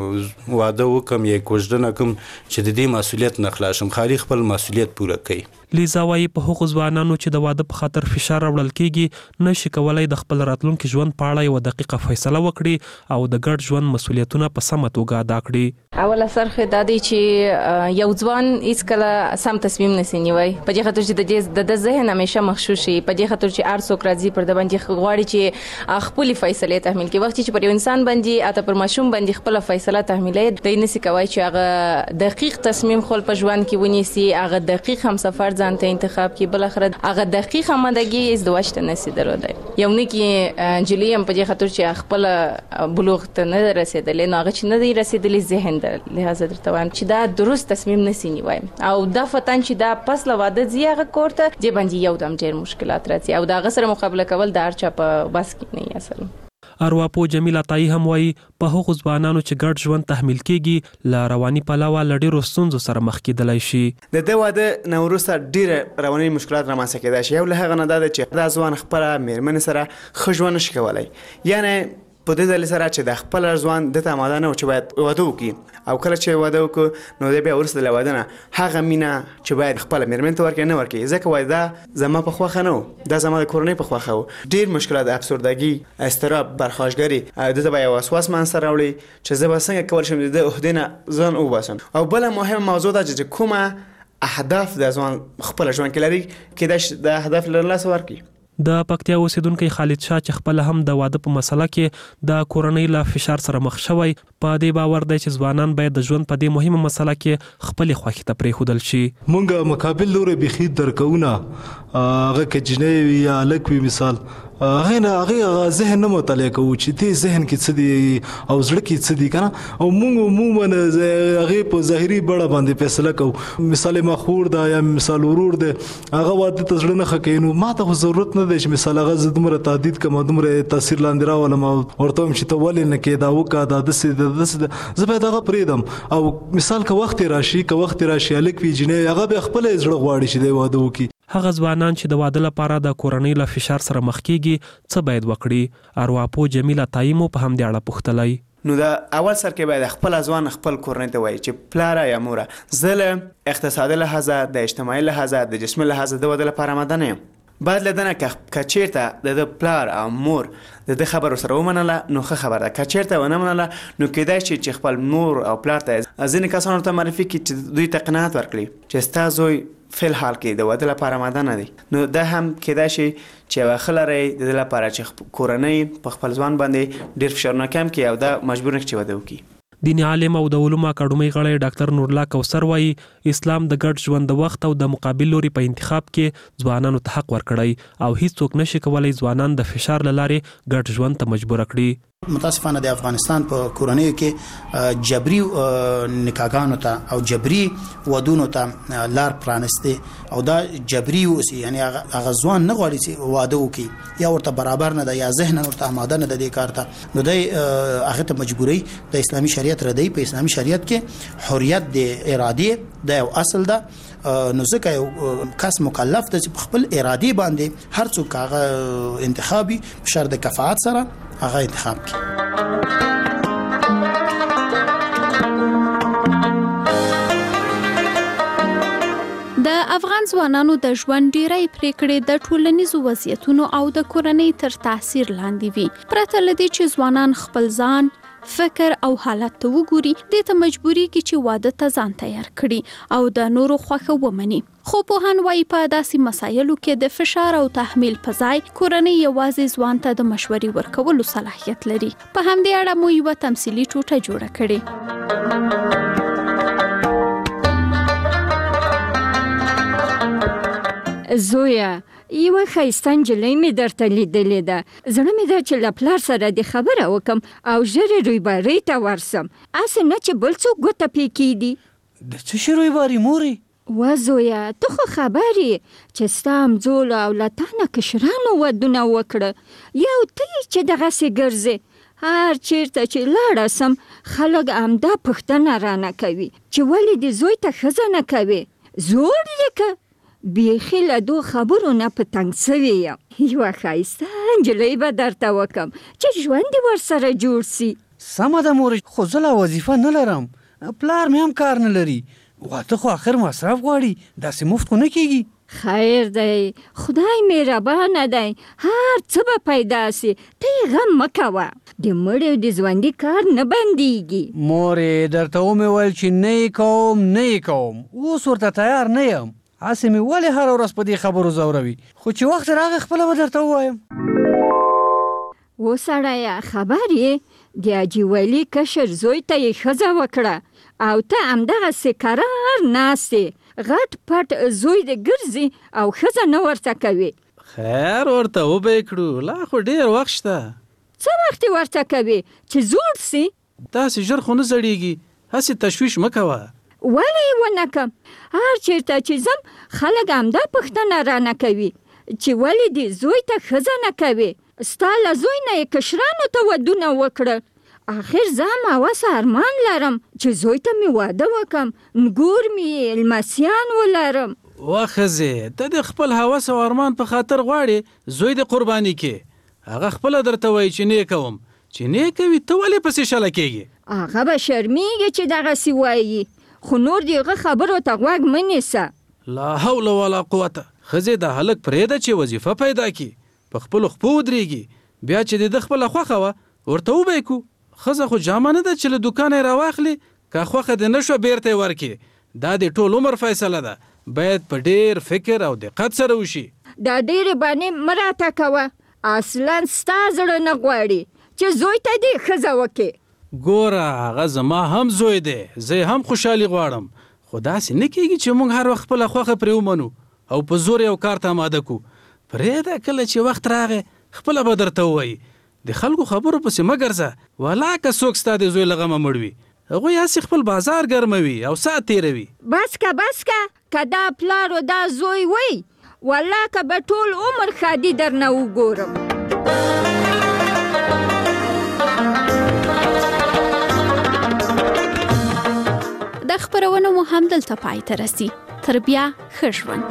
واده وکم یا کوژدنه کوم چې د دې مسؤلیت نه خلاص شم خالي خپل مسؤلیت پوره کوي. لیزا وایي په هغو ځوانانو چې د واده په خاطر فشار راوړل کیږي نشي کولی د خپل راتلونکي ژوند په اړه یوه دقیقه فیصله وکړي او د ګډ ژوند مسؤلیتونه په سمه توګه ادا کړي. اوله سرخه دا دی چې یو ځوان هیڅکله سم تصمیم نسی نیوي په دې خاطر چې د د ذهن همیشه مغشوش شي په دې خاطر چې هر څوک راځي پر د باندې غواړي چې خپل فیصله تحمیل کړي وخت چې پر یو انسان باندې اته پر ماشوم باندې خپل فیصله تحمیلې د نسی کوي چې هغه دقیق تصمیم خپل په ژوند کې ونیسي هغه دقیق هم سفر ځان ته انتخاب کی بل اخر هغه دقیق آمادگی ازدواج ته نسی درلودای یو نه کې جلی هم په دې خاطر چې خپل بلوغ ته نه رسیدلې نو هغه چې نه دی رسیدلې ذهن د لحاظ درته وایم چې دا درست تصمیم نسی نیوي او دا فتن چې دا پس له واده زیغه کوړه دې باندې یو دم ډېر مشکلات راځي او دا غسر مقابله کول د هر چا په بس کې نه اصل. ارواپو جمیل عطایی هم وایي په هغو ځوانانو چې ګډ ژوند تحمیل کیږي له رواني پلوه له ډېرو ستونزو سره مخ کیدلی شي. د ده واده نه وروسته ډېره رواني مشکلات رامنځته کیدای شي. یو له هغه نه دا ده چې دا ځوان خپله مېرمنې سره ښه ژوند نشي کولی یعنې په دې دلیل سره چې د خپل ځوان د ته آماده نه و چې باید واده وکړي او کله چې واده وکړو نو دی بیا وروسته له واده نه هغه مینه چې باید خپله مېرمنې ته ورکړي نه ورکړي ځکه وایي دا زما په خوښه نه و دا زما د کورنۍ په خوښه و. ډېر مشکلات افسردګي اضطراب برخاشګري د ته به یو وسواس منځته راوړي چې زه به څنګه کولی شم د دې عهدې نه ځان وباسم. او بله مهمه موضوع ده چې کومه اهداف د ځوان خپل ژوند کې لري کېدای شي د اهداف له لاسه ورکړي. د پکتیا اوسیدونکي خالد شاه چې خپل هم د واده په مسله کې د کورنۍ له فشار سره مخ شوی په دې باور دی چې ځوانان باید د ژوند په دې مهمه مسله کې خپل خوښي ته پرېښودل شي. مونږ مقابل لوري بخي درکونه هغه کې جنې یا الک وی مثال هغه نه هغه ذهن نه مطالعه کوي چې دې ذهن کې څه دي او زړه کې څه دي کنه او موږ عموما هغه په ظاهري بڑا باندې فیصله کوو مثال مخور دا یا مثال ورور دی هغه واده ته زړه نه خکې نو ما ته ضرورت نه دی چې مثال هغه زدمره تعدید کوم دومره تاثیر لاندې راولم ورته هم چې ته ولې نه کې دا وکا دا د څه زه به دا پریدم او مثال که وخت راشي که وخت راشي الک وی جنې هغه به خپل زړه غواړي چې دی واده وکي. هغه ځوانان چې د واده لپاره د کورنۍ له فشار سره مخ کیږي څه باید وکړي؟ ارواپو جمیل عطایی مو په همدې اړه پوښتلی. نو دا اول سر کې باید خپل ځوان خپل کورنۍ ته وایي چې پلاره یا موره زه له اقتصادي لحاظه د اجتماعي لحاظه د جسمي لحاظه د واده لپاره آماده نه یم. باید لدنه که چیرته د پلار او مور د دې خبرو سره ومنله نو ښه خبره ده. که چیرته ونه منله نو کیدای شي چې خپل مور او پلار ته ځینې کسانو ته معرفي کړي چې دوی ته قناعت ورکړي چې ستا زوی فی الحال کې د واده لپاره آماده نه دی. نو دا هم کیدای شي چې یوه ښه لرئ د دې لپاره چې کورنۍ په خپل ځوان باندې ډېر فشارونه کم کړي او دا مجبور نه کړي چې واده وکړي. دیني عالم او د علومو اکاډمۍ غړی ډاکټر نورالله کوثر وایي اسلام د ګډ ژوند د وخت او د مقابل لوري په انتخاب کې ځوانانو ته حق ورکړی او هیڅوک نشي کولی ځوانان د فشار له لارې ګډ ژوند ته مجبور کړي. متاسفانه د افغانستان په کورنیو کې جبري نکاحګانو ته او جبري ودونو ته لار پرانسته او دا جبري اوسي یعنی هغه ځوان نه غواړي چې واده وکړي یا ورته برابر نه ده یا ذهن ورته آماده نه ده دې کار ته نو دی هغه ته مجبوري د اسلامي شریعت ردی په اسلامي شریعت کې حریت د ارادې د یو اصل ده. نو ځکه یو کس مکلف ده چې خپل ارادې باندې هر څوک هغه انتخابي په شرط د کفاءت سره هغه انتخاب کړي. د افغان ځوانانو د ژوند ډیری پریکړې د ټولنیزو وضعیتونو او د کورنۍ تر تاثیر لاندې وي. پرته له دې چې ځوانان خپل ځان فکر او حالت ته وګوري د ته مجبوري کې چې واده ته ځان تیار کړي او د نورو خوښه ومني. خو پوهان وايي په داسې مسایلو کې د فشار او تحمیل په ځای کورنۍ یوازې ځوان ته د مشورې ورکولو صلاحیت لري. په همدې اړه مو یوه تمثیلي ټوټه جوړه کړې. زویا یوه ښایسته نجلۍ مې درته لیدلې ده. زړه مې ده چې له پلار سره د خبره وکم او ژر رویبارۍ ته ورسم. هسې نه چې بل څوک ګوته پې کیدي. د څه شي رویباري مورې؟ وا زویه ته خو خبر یې چې ستا همزولو او له تا نه کشرانو ودونه وکړه. یو ته یې چې دغسې ګرځې. هر چیرته چې لاړه سم خلک همدا پوښتنه رانه کوي چې ولې د زوی ته ښځه نه کوې. زوړ یې که بیخي له دو خبرو نه په تنګ سوې یم. یوه ښایسته نجلۍ به درته وکم چې ژوند دې ورسره جوړ سي. سمه ده مورې، خو زه لا وظیفه نه لرم، پلار مې هم کار نه لري. واده خو آخر مصرف غواړي، داسې مفت خو نه کېږي. خیر دی، خدای مهربانه دی، هر څه به پیدا سي. ته یې غم مه کوه، د مړي او د ژوندي کار نه بندېږي. مورې درته ومې ویل چې نه یې کوم نه یې کوم، اوس ورته تیار نه یم. هسې مې ولې هره ورځ په دې خبرو ځوروي، خو چې وخت راغی خپله به درته ووایم. و سړیه خبر یې د حاجي ولي کشر زوی ته یې ښځه وکړه او ته همدغسې کرار ناست یې. غټ پټ زوی دې ګرځي او ښځه نه ورته کوي. خیر ورته وبه یې کړو، لا خو ډېر وخت شته. څه وخت یې ورته کوي چې زوړ سي؟ داسې ژر خو نه زړېږي، هسې تشویش مه کوه. ولې یې ونه کم؟ هر چېرته چې ځم خلک همدا پوښتنه رانه کوي چې ولې دې زوی ته ښځه نه کوي. ستا له زوی نه یې کشرانو ته ودونه وکړل. آخر زه هم هوس ارمان لرم چې زوی ته مې واده وکم، نګور مې لمسیان ولرم. وا ښځې ته د خپل هوس او ارمان په خاطر غواړې زوی د قرباني کې. هغه خپله درته وایي چې نه کوم، چې نه کوي ته ولې پسې شله کېږي؟ هغه به شرمېږي چې دغسې وایي، خو نور د هغه خبرو ته غوږ مه نیسه. لا حول ولا قوته. ښځې د هلک پرېږده چې وظیفه پیدا کړي، په خپلو خپو ودرېږي، بیا چې د ده خپله خوښه وه ورته وبه یې کړو. ښځه خو جامه نه ده چې له دوکانه یې راواخلي، که خوښه دې نه شوه بیرته یې ورکړي. دا د ټول عمر فیصله ده، باید په ډېر فکر او دقت سره وشي. دا ډېرې بانې مه راته کوه، اصلا ستا زړه نه غواړي چې زوی ته دې ښځه وکړې. ګوره هغه زما هم زوی دی، زه هم خوشحالي غواړم، خو داسې نه کېږي چې موږ هر وخت خپله خوښه پرې ومنو او په زور یو کار ته اماده کړو. پرېږده کله چې وخت راغی خپله به درته ووایي. د خلکو خبرو پسې مه ګرځه، ولا که څوک ستا د زوی له غمه مړ وي، هغوی هسې خپل بازار ګرموي او ساعت تېروي. بس که بس که که دا پلار و دا زوی وی، والله که به ټول عمر ښادي در نه وګورم. د خپرونه مو هم دلته پای ته رسي. تر بیا ښه ژوند.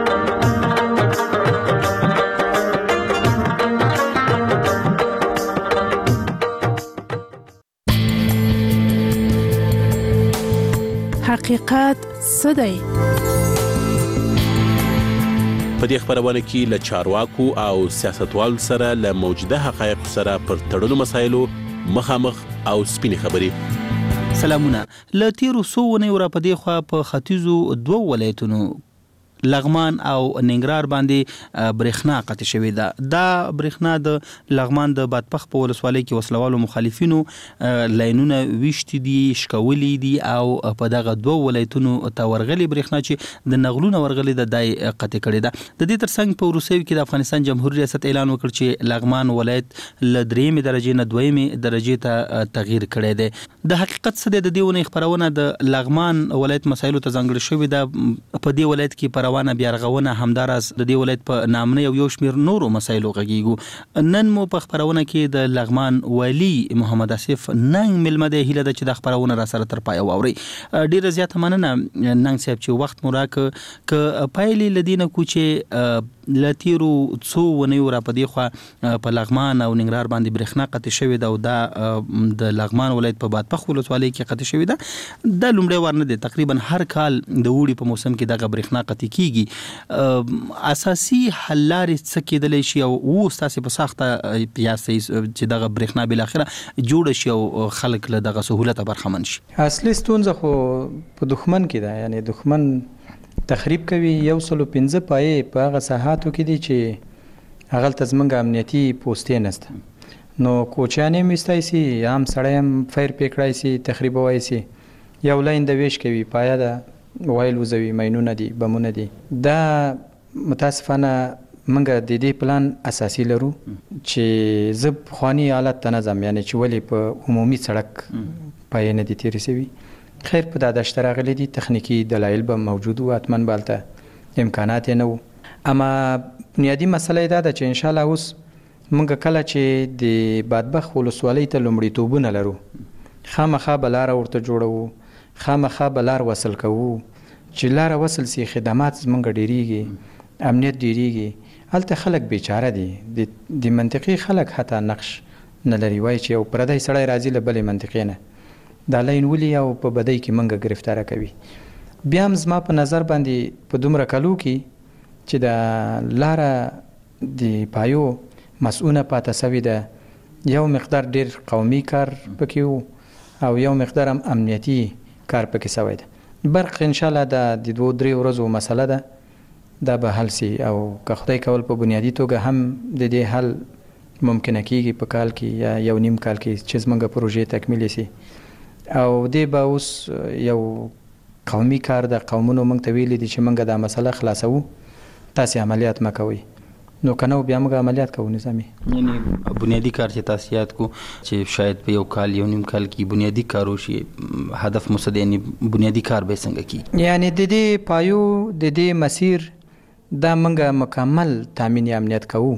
حقیقت څه دی؟ په دې خبرونه کې له چارواکو او سیاستوالو سره له موجوده حقایقو سره پر تړلو مسایلو مخامخ او سپینې خبرې. سلامونه. له تیرو څو اونیو راپدې خوا په ختیځو دوو ولایتونو لغمان او ننګرهار باندې برېښنا قطع شوې ده. دا برېښنا د لغمان د بادپخ په ولسوالۍ کې وسلوالو مخالفینو لاینونه ویشتي دي، شکولي دي او په دغه دوه ولایتونو ته ورغلي برېښنا چې د نغلونه ورغلي ده دای قطع کړې ده. د دې ترڅنګ په وروستیو کې د افغانستان جمهوریت ریاست اعلان وکړ چې لغمان ولایت له درېیمې درجې نه دویمې درجې ته تغییر کړی دی. د حقیقت څه دی؟ د دې اونۍ خپرونه د لغمان ولایت مسایلو ته ځانګړې شوې ده. په دې ولایت کې پر روانه بیا رغونه همداراز د دې ولایت په نامنه یو یو شمیر نورو مسایلو غږیږو. نن مو په خبرونه کې د لغمان والی محمد اسف ننګ ملمه د هیله د چې د خبرونه را سره تر پای واوري. ډیره زیاته مننه ننګ صاحب چې وخت مو راکړ. ک پایلې لدینه کو چې لتیرو څو ونیو را پدې خو په لغمان او ننګرهار باندې برېښنا قطع شوې ده او دا د لغمان ولایت په بادپخ ولسوالۍ کې قطع شوې ده. د لومړی وار نه دی، تقریبا هر کال د وړي په موسم کې دغه برېښنا قطع کیږي. اساسي حل لارې څه کېدلی شي او اوس تاسې په سخته یاستئ چې دغه برېښنا بالاخره جوړه شي او خلک له دغه سهولته برخمن شي؟ اصلي ستونزه خو په دښمن کې ده، یعنی دښمن تخریب کوي. یو سلو پنځه پایې په هغه ساحاتو کې دي چې هغلته زموږ امنیتي پوستې نشته، نو کوچیان هم ویستی سي، عام سړی هم فیر پې کړی سي، تخریبوی سي. یو لاین د ویش کوي، پایه ده وایل وزوي، ماینونه دي، بمونه دي. دا متاسفانه منګه د دې پلان اساسي لرو چې زب خواني حالت تنظیم یعنی چې ولې په عمومي سړک پای نه دي تیرې سوي خیر په دا دشت راغلي دي تخنیکی دلایل به موجود وو اتمن بالته امکانات نه وو اما بنیادی مسله دا ده چې ان شاء الله اوس منګه کله چې د بادبخ ولسوالۍ ته لومړیتوبونه لرو خامخا بلاره ورته جوړو خامخا بلار وصل کوو چې لار وصل سي خدمات زمونږ ډیریږي امنیت ډیریږي هلته خلک بیچاره دي د منطقي خلک حتی نقش نه لري وای چې یو پردی سړی راځي له بلې منطقې نه دا لاین ولي او په بدی کې منګه گرفتاره کوي بیا هم زما په نظر باندې په دومره کلو کې چې د لاره د پایو مسؤونه پاته سوي ده یو مقدار ډیر قومي کار پکې وو او یو مقدار هم امنیتي کار پکې سوی ده برق ان شاء الله د دوه درې ورځو مسله ده دا به حل سي او که خدای کول په بنیادی توګه هم د دې حل ممکنه کیږي په کال کې یا یو نیم کال کې چې زمونږ پروژې تکمیل سي او دې به اوس یو قومي کار د قومونو موږ ته ویلي دي چې موږ دا مسله خلاصو تاسې عملیات مکوئ نو کنه بیا موږ عملیات کوو نظامي یعنی بنیادی کار چې تاسو یاد کو چې شاید په یو کال یو نیم کال کې بنیادی کار وشي هدف مصد یعنی بنیادی کار به څنګه کی یعنی د دې پایو د دې مسیر دا موږ مکمل تامین امنیت کوو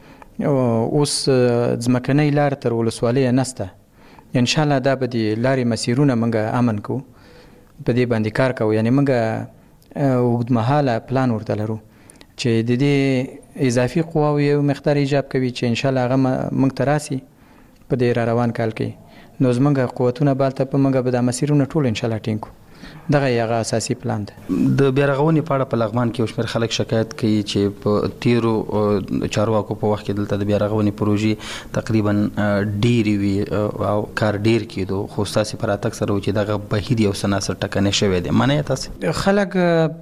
اوس ځمکنۍ لار تر ولسوالۍ نسته ان شاء الله دا به د لارې مسیرونه موږ امن کوو په دې باندې کار کوو یعنی موږ اوږدمهاله پلان ورته لرو چې د دې اضافي قواو یو مقدار ایجاب کوي چې ان شاء الله هغه موږ ته راسي په دې را روان کال کې نو زموږ قوتونه بالته په موږ به د مسیرونه ټول ان شاء الله ټینګ کړو دغه یغه اساسي پلان ده د بیرغونې په اړه په لغمان کې اوس مر خلک شکایت کوي چې په تیرو چارواکو په وخت کې دلته د بیرغونې پروژې تقریبا ډېری وي او کار ډېر کېدو خو تاسو پر اتک سره چې دغه بهیر یو سناسر ټکنه شوی دی معنی تاسو خلک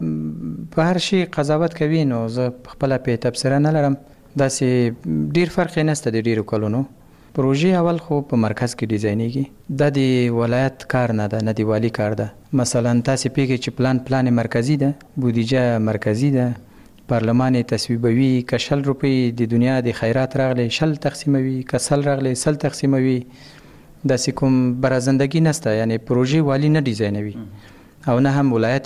په هر شي قضاوت کوي نو زه خپل په تفسیر نه لرم داسې ډېر فرق نهسته د ډېرو کلونو پروژې اول خو په مرکز کې ډیزاینېږي د دې ولایت کار نه ده نه دی والی کار ده مثلا تاسو پیږي چې پلان پلان مرکزی ده بودیجه مرکزی ده پارلمان تصویبوي کشل روپی د دنیا د خیرات راغلي شل تقسیموي کسل راغلي سل تقسیموي د سکم برازندګي نسته یعنی پروژې والی نه ډیزاینوي او نه هم ولایت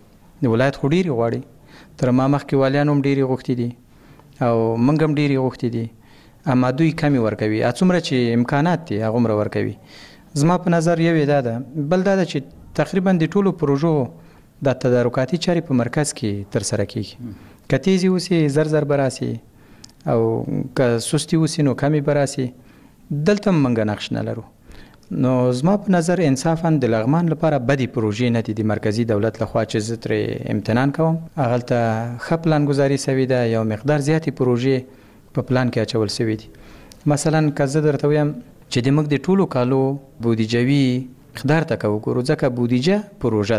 د ولایت خډيري غواړي تر ما مخکې والیانو هم ډيري غوښتي دي او منګم ډيري غوښتي دي اما دوی کمی ورکوي اڅومره چې امکانات دي هغه مر ورکوي زما په نظر یو دا ده بل دا ده چې تقریبا د ټولو پروژو د تدارکاتي چاري په مرکز کې تر سره کیږي کتیزي وسی زر زر براسي او که سستی وسی نو کمی براسي دلته منګ نقش نه لرو نو زما په نظر انصافا د لغمان لپاره بدی پروژې نه دي د مرکزی دولت لخوا چې زتر امتنان کوم هغه ته خپلان گزاري سوي ده یو مقدار زیاتی پروژې په پلان کې اچول سوي دي مثلا کزه درته ویم چې د موږ د ټولو کالو بودیجوي مقدار ته وګورو ځکه بودیجه پروژه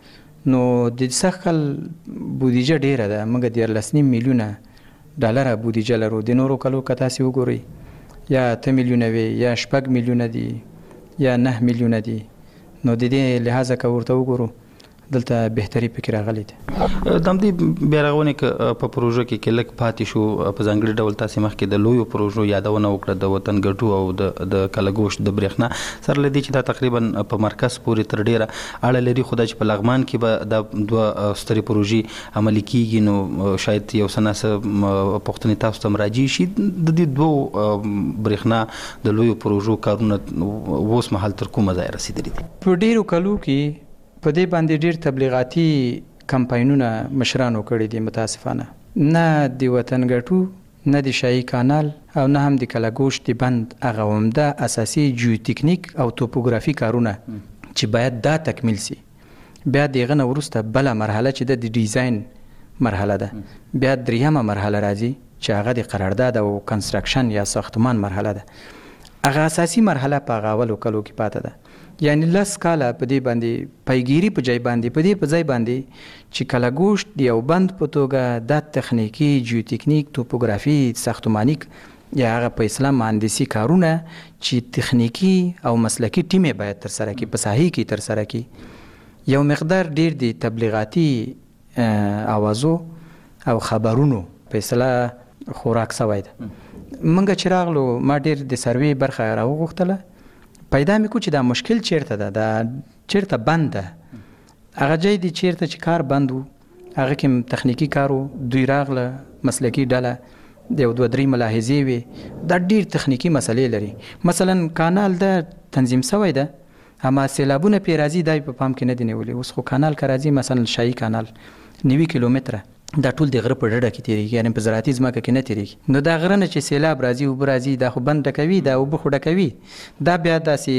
ده نو د سخل بودیجه ډیره ده موږ د لسنیم میلیونه ډالر بودیجه لرو د نورو کالو کته سی وګوري یا ته میلیونه وي یا شپږ میلیونه دي یا نه میلیونه دي نو د دې لحاظه که ورته وګورو دلته بهتري فکر راغلی دی د دې بیرغونه په پروژه کې کلک پاتې شو په ځانګړي ډول تاسو مخکې د لویو پروژو یادونه وکړه د وطن ګټو او د د کلګوش د برېښنا سره لدی چې دا تقریبا په مرکز پورې تر ډیره اړه لري خدای چې په لغمان کې به د دوه ستري پروژې عملي کیږي نو شاید یو سناسه پښتني تاسو ته راځي شي د دې دوه برېښنا د لویو پروژو کارونه اوس مهال تر کومه ځای رسیدلي دي په ډیرو کلو کې په دې باندې ډیر تبلیغاتي کمپاینونه مشرانو کړي دي متاسفانه نه د وطن ګټو نه د شاهي کانال او نه هم د کلاګوش د بند هغه عمده اساسي جیوتکنیک او توپوګرافي کارونه چې باید دا تکمیل سي بیا دغه نه وروسته بل مرحله چې د ډیزاین مرحله ده بیا دریمه مرحله راځي چې هغه د قرارداد او کنستراکشن یا ساختمان مرحله ده هغه اساسي مرحله په غاولو کلو کې پاته ده یعنی لس کاله په دې باندې پیګيري په ځای باندې په دې په ځای باندې چې کلاګوش دی او بند په توګه د تخنیکی جیوتکنیک توپوګرافي ساختمانیک یا هغه په اسلام مهندسي کارونه چې تخنیکی او مسلکی ټیم باید تر سره کی په صحیح کی تر سره کی یو مقدار ډیر دی تبلیغاتي اوازو او خبرونو په اصطلاح خوراک سوی ده. منګه چې راغلو ما ډیر د سروې برخه راوغوښتله، پیدا مې کو چې دا مشکل چیرته ده، دا چیرته بند ده. هغه ځای دی چیرته چې کار بند و، هغه کې تخنیکی کار و، دوی راغله مسلکي ډله د یو دوه درې ملاحظې وي، دا ډیر تخنیکی مسلې لري. مثلا کانال ده تنظیم سوی ده، اما سیلابونه پې راځي دا په پام کې نه دي نیولي. اوس خو کانال که راځي مثلا شاهي کانال نوي کیلومتره دا ټول د غره په ډډه کې تېرېږي، یعنې په زراعتي ځمکه کې نه تېرېږي. نو دا غره نه چې سیلاب راځي اوبه راځي دا خو بند ډکوي، دا اوبه خو ډکوي، دا بیا داسې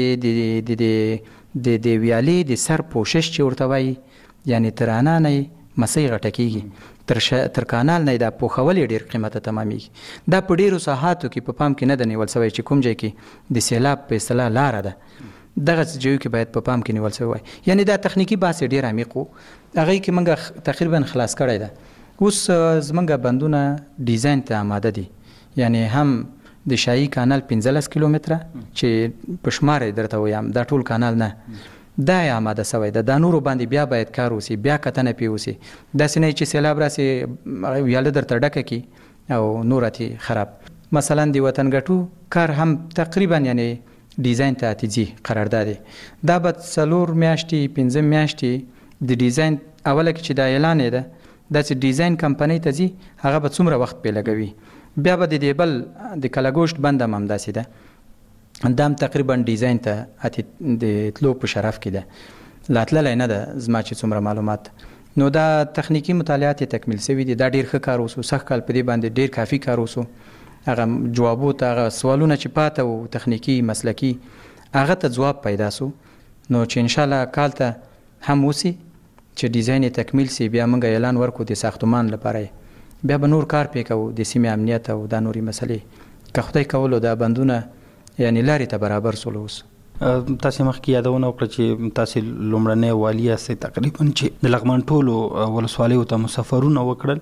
د د ویالې د سر پوشش چې ورته وایي، یعنې تر انا نه مسۍ غټه کېږي، تر کانال نه دا پوښول یې ډېر قیمته تمامېږي. دا په ډېرو ساحاتو کې په پام کې نه ده نیول سوی چې کوم ځای کې د سیلاب په اصطلاح لاره ده، دغه ځایو کې باید په پام کې نیول سوی وای. یعنې دا تخنیکي بحث ډېر عمیق و، هغې کې موږ تقریبا خلاص کړی ده. اوس زمونږ بندونه ډیزاین ته آماده دي، یعنې هم د شاهي کانال پنځلس کیلومتره چې په شمار یې درته ویم دا ټول کانال نه، دا یې آماده سوی ده. دا نورو باندې بیا باید کار وسي، بیا کتنه پې وسي، داسې نه چې سیلاب راسي ویاله درته ډکه کړي او نور اتې خراب. مثلا د وطن ګټو کار هم تقریبا یعنې ډیزاین ته اتځي قرارداد دی، دا به څلور میاشتې پنځه میاشتې د ډیزاین اوله کې چې دا اعلان یې ده داسې ډیزاین کمپنۍ ته ځي، هغه به څومره وخت پې لګوي. بیا به د دې بل د کلګوشت بند هم همداسې ده، دا هم تقریبا ډیزاین ته اتې د تلو په شرف کې ده، لا تللی نه ده زما چې څومره معلومات. نو دا تخنیکي مطالعات یې تکمیل سوي دي، دا ډېر ښه کار وسو، سخت کال په دې باندې ډېر کافي کار وسو. هغه جوابو ته هغه سوالونه چې پاته وو تخنیکي مسلکي هغه ته ځواب پیدا سو. نو چې انشاءالله کال ته هم وسي چې ډیزاین یې تکمیل سي، بیا موږ اعلان ورکو د ساختمان لپاره، بیا به نور کار پې کوو د سیمې امنیت او دا نورې مسلې که خدای کولو دا بندونه یعنې لارې ته برابر سولو. اوس تاسې مخکې یادونه وکړه چې تاسې لومړنی والي یاستئ تقریبا چې د لغمان ټولو ولسوالیو ته مسافرونه وکړل،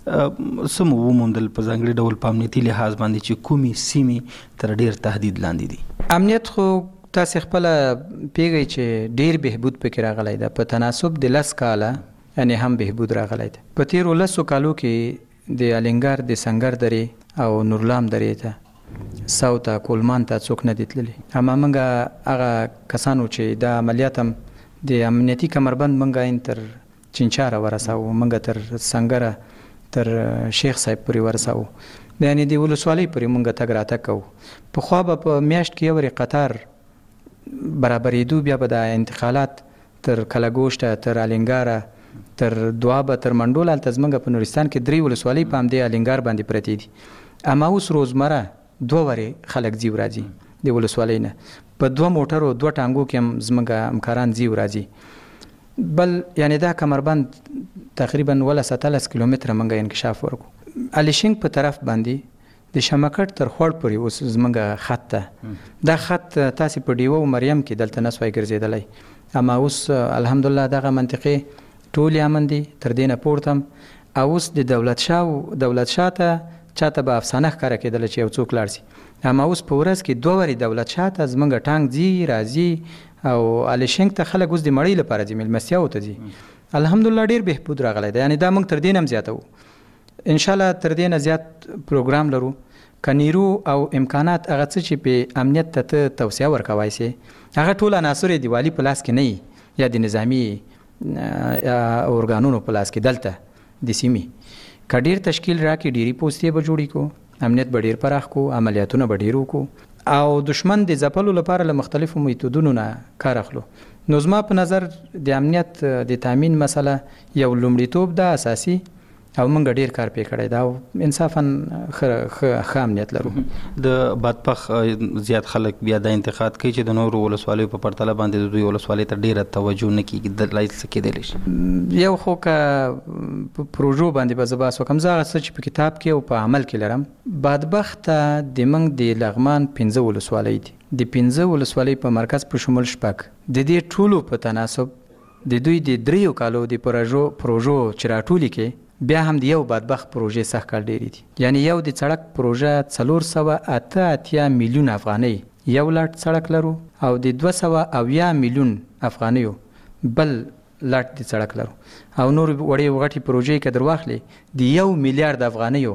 څه مو وموندل په ځانګړي ډول په امنیتي لحاظ باندې چې کومې سیمې تر ډېر تهدید لاندې دي؟ امنیت خو تاسې خپله پیږئ چې ډېر بهبود پکې راغلی ده، په تناسب د لس کاله یعنې هم بهبود راغلی ده. په تېرو لسو کالو کې د الینګار د سنګر درې او نورلام درې ته ساو ته کولمان ته څوک نه دي تللي. اما موږ هغه کسانو چې دا عملیات هم د امنیتي کمربند موږ این تر چنچاره ورساو، موږ تر سنګره تر شیخ صاحب پورې ورساو، یعنې د ولسوالۍ پورې موږ تګ راتګ کوو. پخوا به په میاشت کې یو ورې قطار برابرېدو، بیا به د انتقالات تر کلګوشته تر الینګاره تر دوابه تر منډول، هلته زموږ په نورستان کې درې ولسوالۍ په همدې الینګار باندې پرتې دي. اما اوس روزمره دوه ورې خلک ځي راځي د ولسوالۍ نه، په دوه موټرو دوه ټانګو کې هم زموږ همکاران ځي راځي. بل یعنې دا کمربند تقریبا ولس اتلس کیلومتره موږ انکشاف ورکو. الیشنګ په طرف باندې د شمکټ تر خوړ پورې اوس زموږ خط ته، دا خط تاسې په ډیوه او مریم کې دلته نه سوای ګرځېدلی، اما اوس الحمدلله دغه منطقې ټولې امن دي تر دې نه پورته هم. او اوس د دولت شاه دولت شاه ته چاته به افسانه ښکاره کېدله چې یو څوک لاړ سي، اما اوس په ورځ کې دوه ورې دولت شاه ته زموږ ټانک ځي راځي، او الیشنګ ته خلک اوس د مړۍ لپاره ځي، میلمستیاو ته ځي. الحمدلله ډېر بهبود راغلی دی، یعنې دا موږ تر دې نه هم زیاته وو، انشاءالله تر دې نه زیات پروګرام لرو. که نیرو او امکانات هغه څه چې په امنیت ته ته توسعه ورکوای سي، هغه ټول عناصر یې د والي په لاس کې نه وي یا د نظامي ارګانونو په لاس کې، دلته د سیمې که ډېر تشکیل راکړي ډېرې پوستې به جوړې کړو، امنیت به ډېر پراخ کړو، عملیاتونه به ډېر وکړو او دشمن د ځپلو لپاره له مختلفو میتودونو نه کار اخلو. نو زما په نظر د امنیت د تامین مسله یو لومړیتوب ده اساسي، او موږ ډېر کار پې کړی دا، انصافا ښه امنیت لرو. د بادپخ زیات خلک بیا دا انتقاد کوي چې د نورو ولسوالیو په پرتله باندې د دوی ولسوالۍ ته ډېره توجه نه کېږي، دلایل څه کېدلی شي؟ یو خو که په پروژو باندې به زه بحث وکړم، زه هغه څه چې په کتاب کې او په عمل کې لرم. بادبخت ته د موږ د لغمان پنځه ولسوالۍ دي، د پنځه ولسوالۍ په مرکز په شمول شپږ، د دې ټولو په تناسب د دوی د دریو کالو د پروژو پروژو چې راټولې کې بیا هم د یو بادبخت پروژې سخت کال ډېرې دي. یعنې یو د سړک پروژه څلور سوه اته اتیا میلیون افغانۍ یو لاټ سړک لرو، او د دوه سوه اویا میلیون افغانیو بل لاټ د سړک لرو، او نور وړې غټې پروژې که در واخلې د یو میلیارډ افغانیو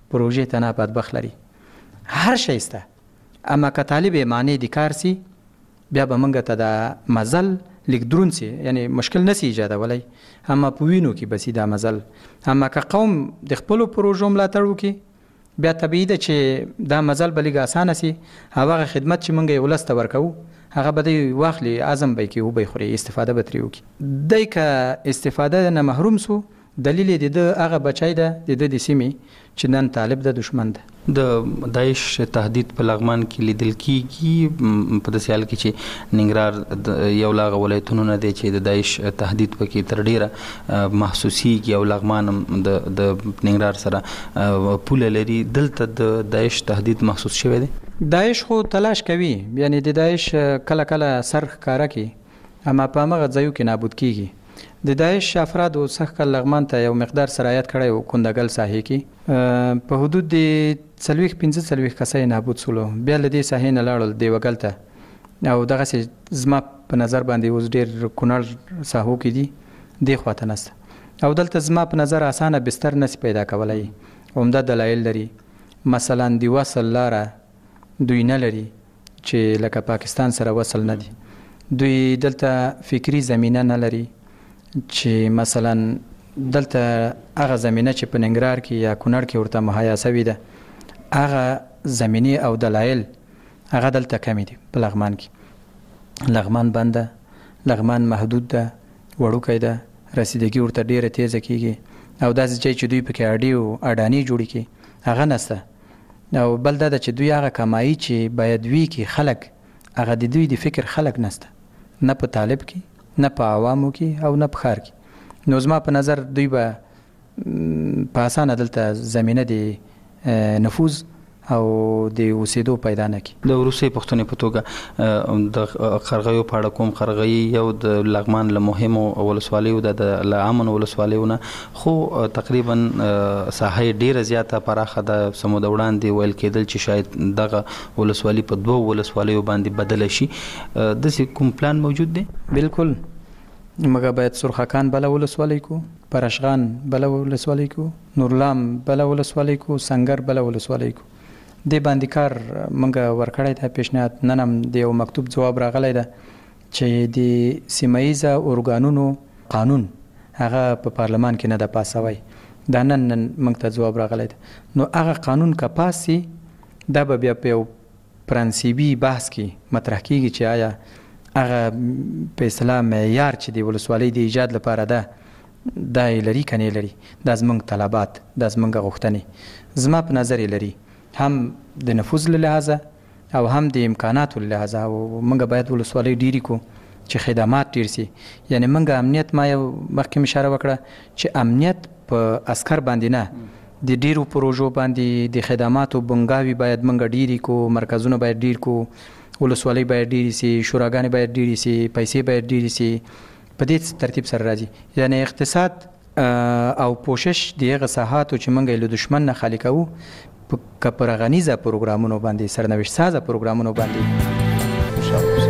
پروژې ته نه بدبخت لري هر شی سته اما که طالب معنی د کار سي بیا به موږ ته د مزل لیک درون سي یعنی مشکل نسی ایجادولی اما په وینو کې بسی دا مزل اما که قوم د خپلو پروژو ملاتړ وکړي بیا طبیعي ده چې دا مزل به لږ اسانه سي هغه خدمت چې موږ یې ولس ته ورکوو هغه به دی واخلي اعظم به کې وبې خوري استفاده به ترې وکړي دی که استفاده نه محروم سو دلیل یې د ده هغه بچی ده د ده د سیمې چې نن طالب د دشمن ده د داعش تهدید په لغمان کې لیدل کیږي په داسې حال کې چې ننګرهار یو لا هغه ولایتونو نه دی چې د داعش تهدید پکې تر ډیره محسوسیږي او لغمان د د ننګرهار سره پوله لري دلته د داعش تهدید محسوس شوی دی داعش خو تلاش کوي یعنی د داعش کله کله سر ښکاره کوي اما په همغه ځایو کې نابود کیږي د داعش افرادو سخت لغمان ته یو مقدار سرایت کړی او کندګل ساحې کې په حدود د څلوېښت پنځه څلوېښت کسه نابود سولو بیا له دې ساحې نه لاړل دیوګل ته او دغسې زما په نظر باندې اوس ډېر کونړ ساحو کې دي دې خواته نسته او دلته زما په نظر اسانه بستر نسی پیدا کولی عمده دلایل لري مثلا د وصل لاره دوی نه لري چې لکه پاکستان سره وصل نه دي دوی دلته فکری زمینه نه لري چې مثلا دلته هغه زمینه چې په ننګرهار کې یا کونړ کې ورته مهیا شوې ده هغه زمینی او دلایل هغه دلته کمی دي په لغمان کې لغمان بنده لغمان محدود ده وړوکی ده رسیدګي ورته ډیره تیزه کیږي او داسې ځای چې دوی پکې اډي او اډاني جوړې کړي هغه نسته او بل دا چې دوی هغه کمایي چې باید وي کې خلک هغه د دوی د فکر خلک نسته نه په طالب کې نه په عوامو کې او نه په ښار کې نو زما په نظر دوی به په اسانه دلته زمینه د نفوذ او د اوسېدو پیدا نه کړي د وروستۍ پوښتنې په توګه د قرغیو په اړه کوم قرغۍ یو د لغمان له مهمو ولسوالیو ده د له امن ولسوالیو نه خو تقریبا ساحه ډیره زیاته پراخه ده څه موده وړاندې ویل کېدل چې شاید دغه ولسوالي په دوو ولسوالیو باندې بدله شي داسې کوم پلان موجود دی بالکل موږ باید سرخکان بله ولسوالۍ کو پرشغان بله ولسوالۍ کو نورلام بله ولسوالۍ کو سنگر بله ولسوالۍ کو دې باندې کار موږ ورکړی دی پیشنهاد نن هم د یو مکتوب جواب راغلی ده چې د سیمه ییزه ارګانونو قانون هغه په پارلمان کې نه ده پاس شوی دا نن نن موږ ته جواب راغلی ده نو هغه قانون که پاس سي دا به بیا په یو پرنسیبي بحث کې مطرح کیږي چې آیا هغه په اصطلاح معیار چې د ولسوالۍ د ایجاد لپاره ده دا یې لري که نه لري دا زموږ طلبات دا زموږ غوښتنې زما په نظر یې لري هم د نفوذ له لحاظه او هم د امکاناتو له لحاظه او موږ باید ولسوالۍ ډیرې کړو چې خدمات ډیر سي یعنی موږ امنیت ما یو مخکې اشاره وکړه چې امنیت په عسكر باندې نه د ډیرو پروژو باندې د خدماتو بنګاوي باید موږ ډیرې کړو مرکزونه باید ډیر کړو ولسوالۍ باید ډیرې سي شوراګانې باید ډیرې سي پیسې باید ډیرې سي په دې ترتیب سره راځي یعنی اقتصاد او پوشش دغه ساحاتو چې موږ له دشمن نه خالي کوو که پر غنیزه پروګرامونو باندې سرنوشت سازه پروګرامونو باندې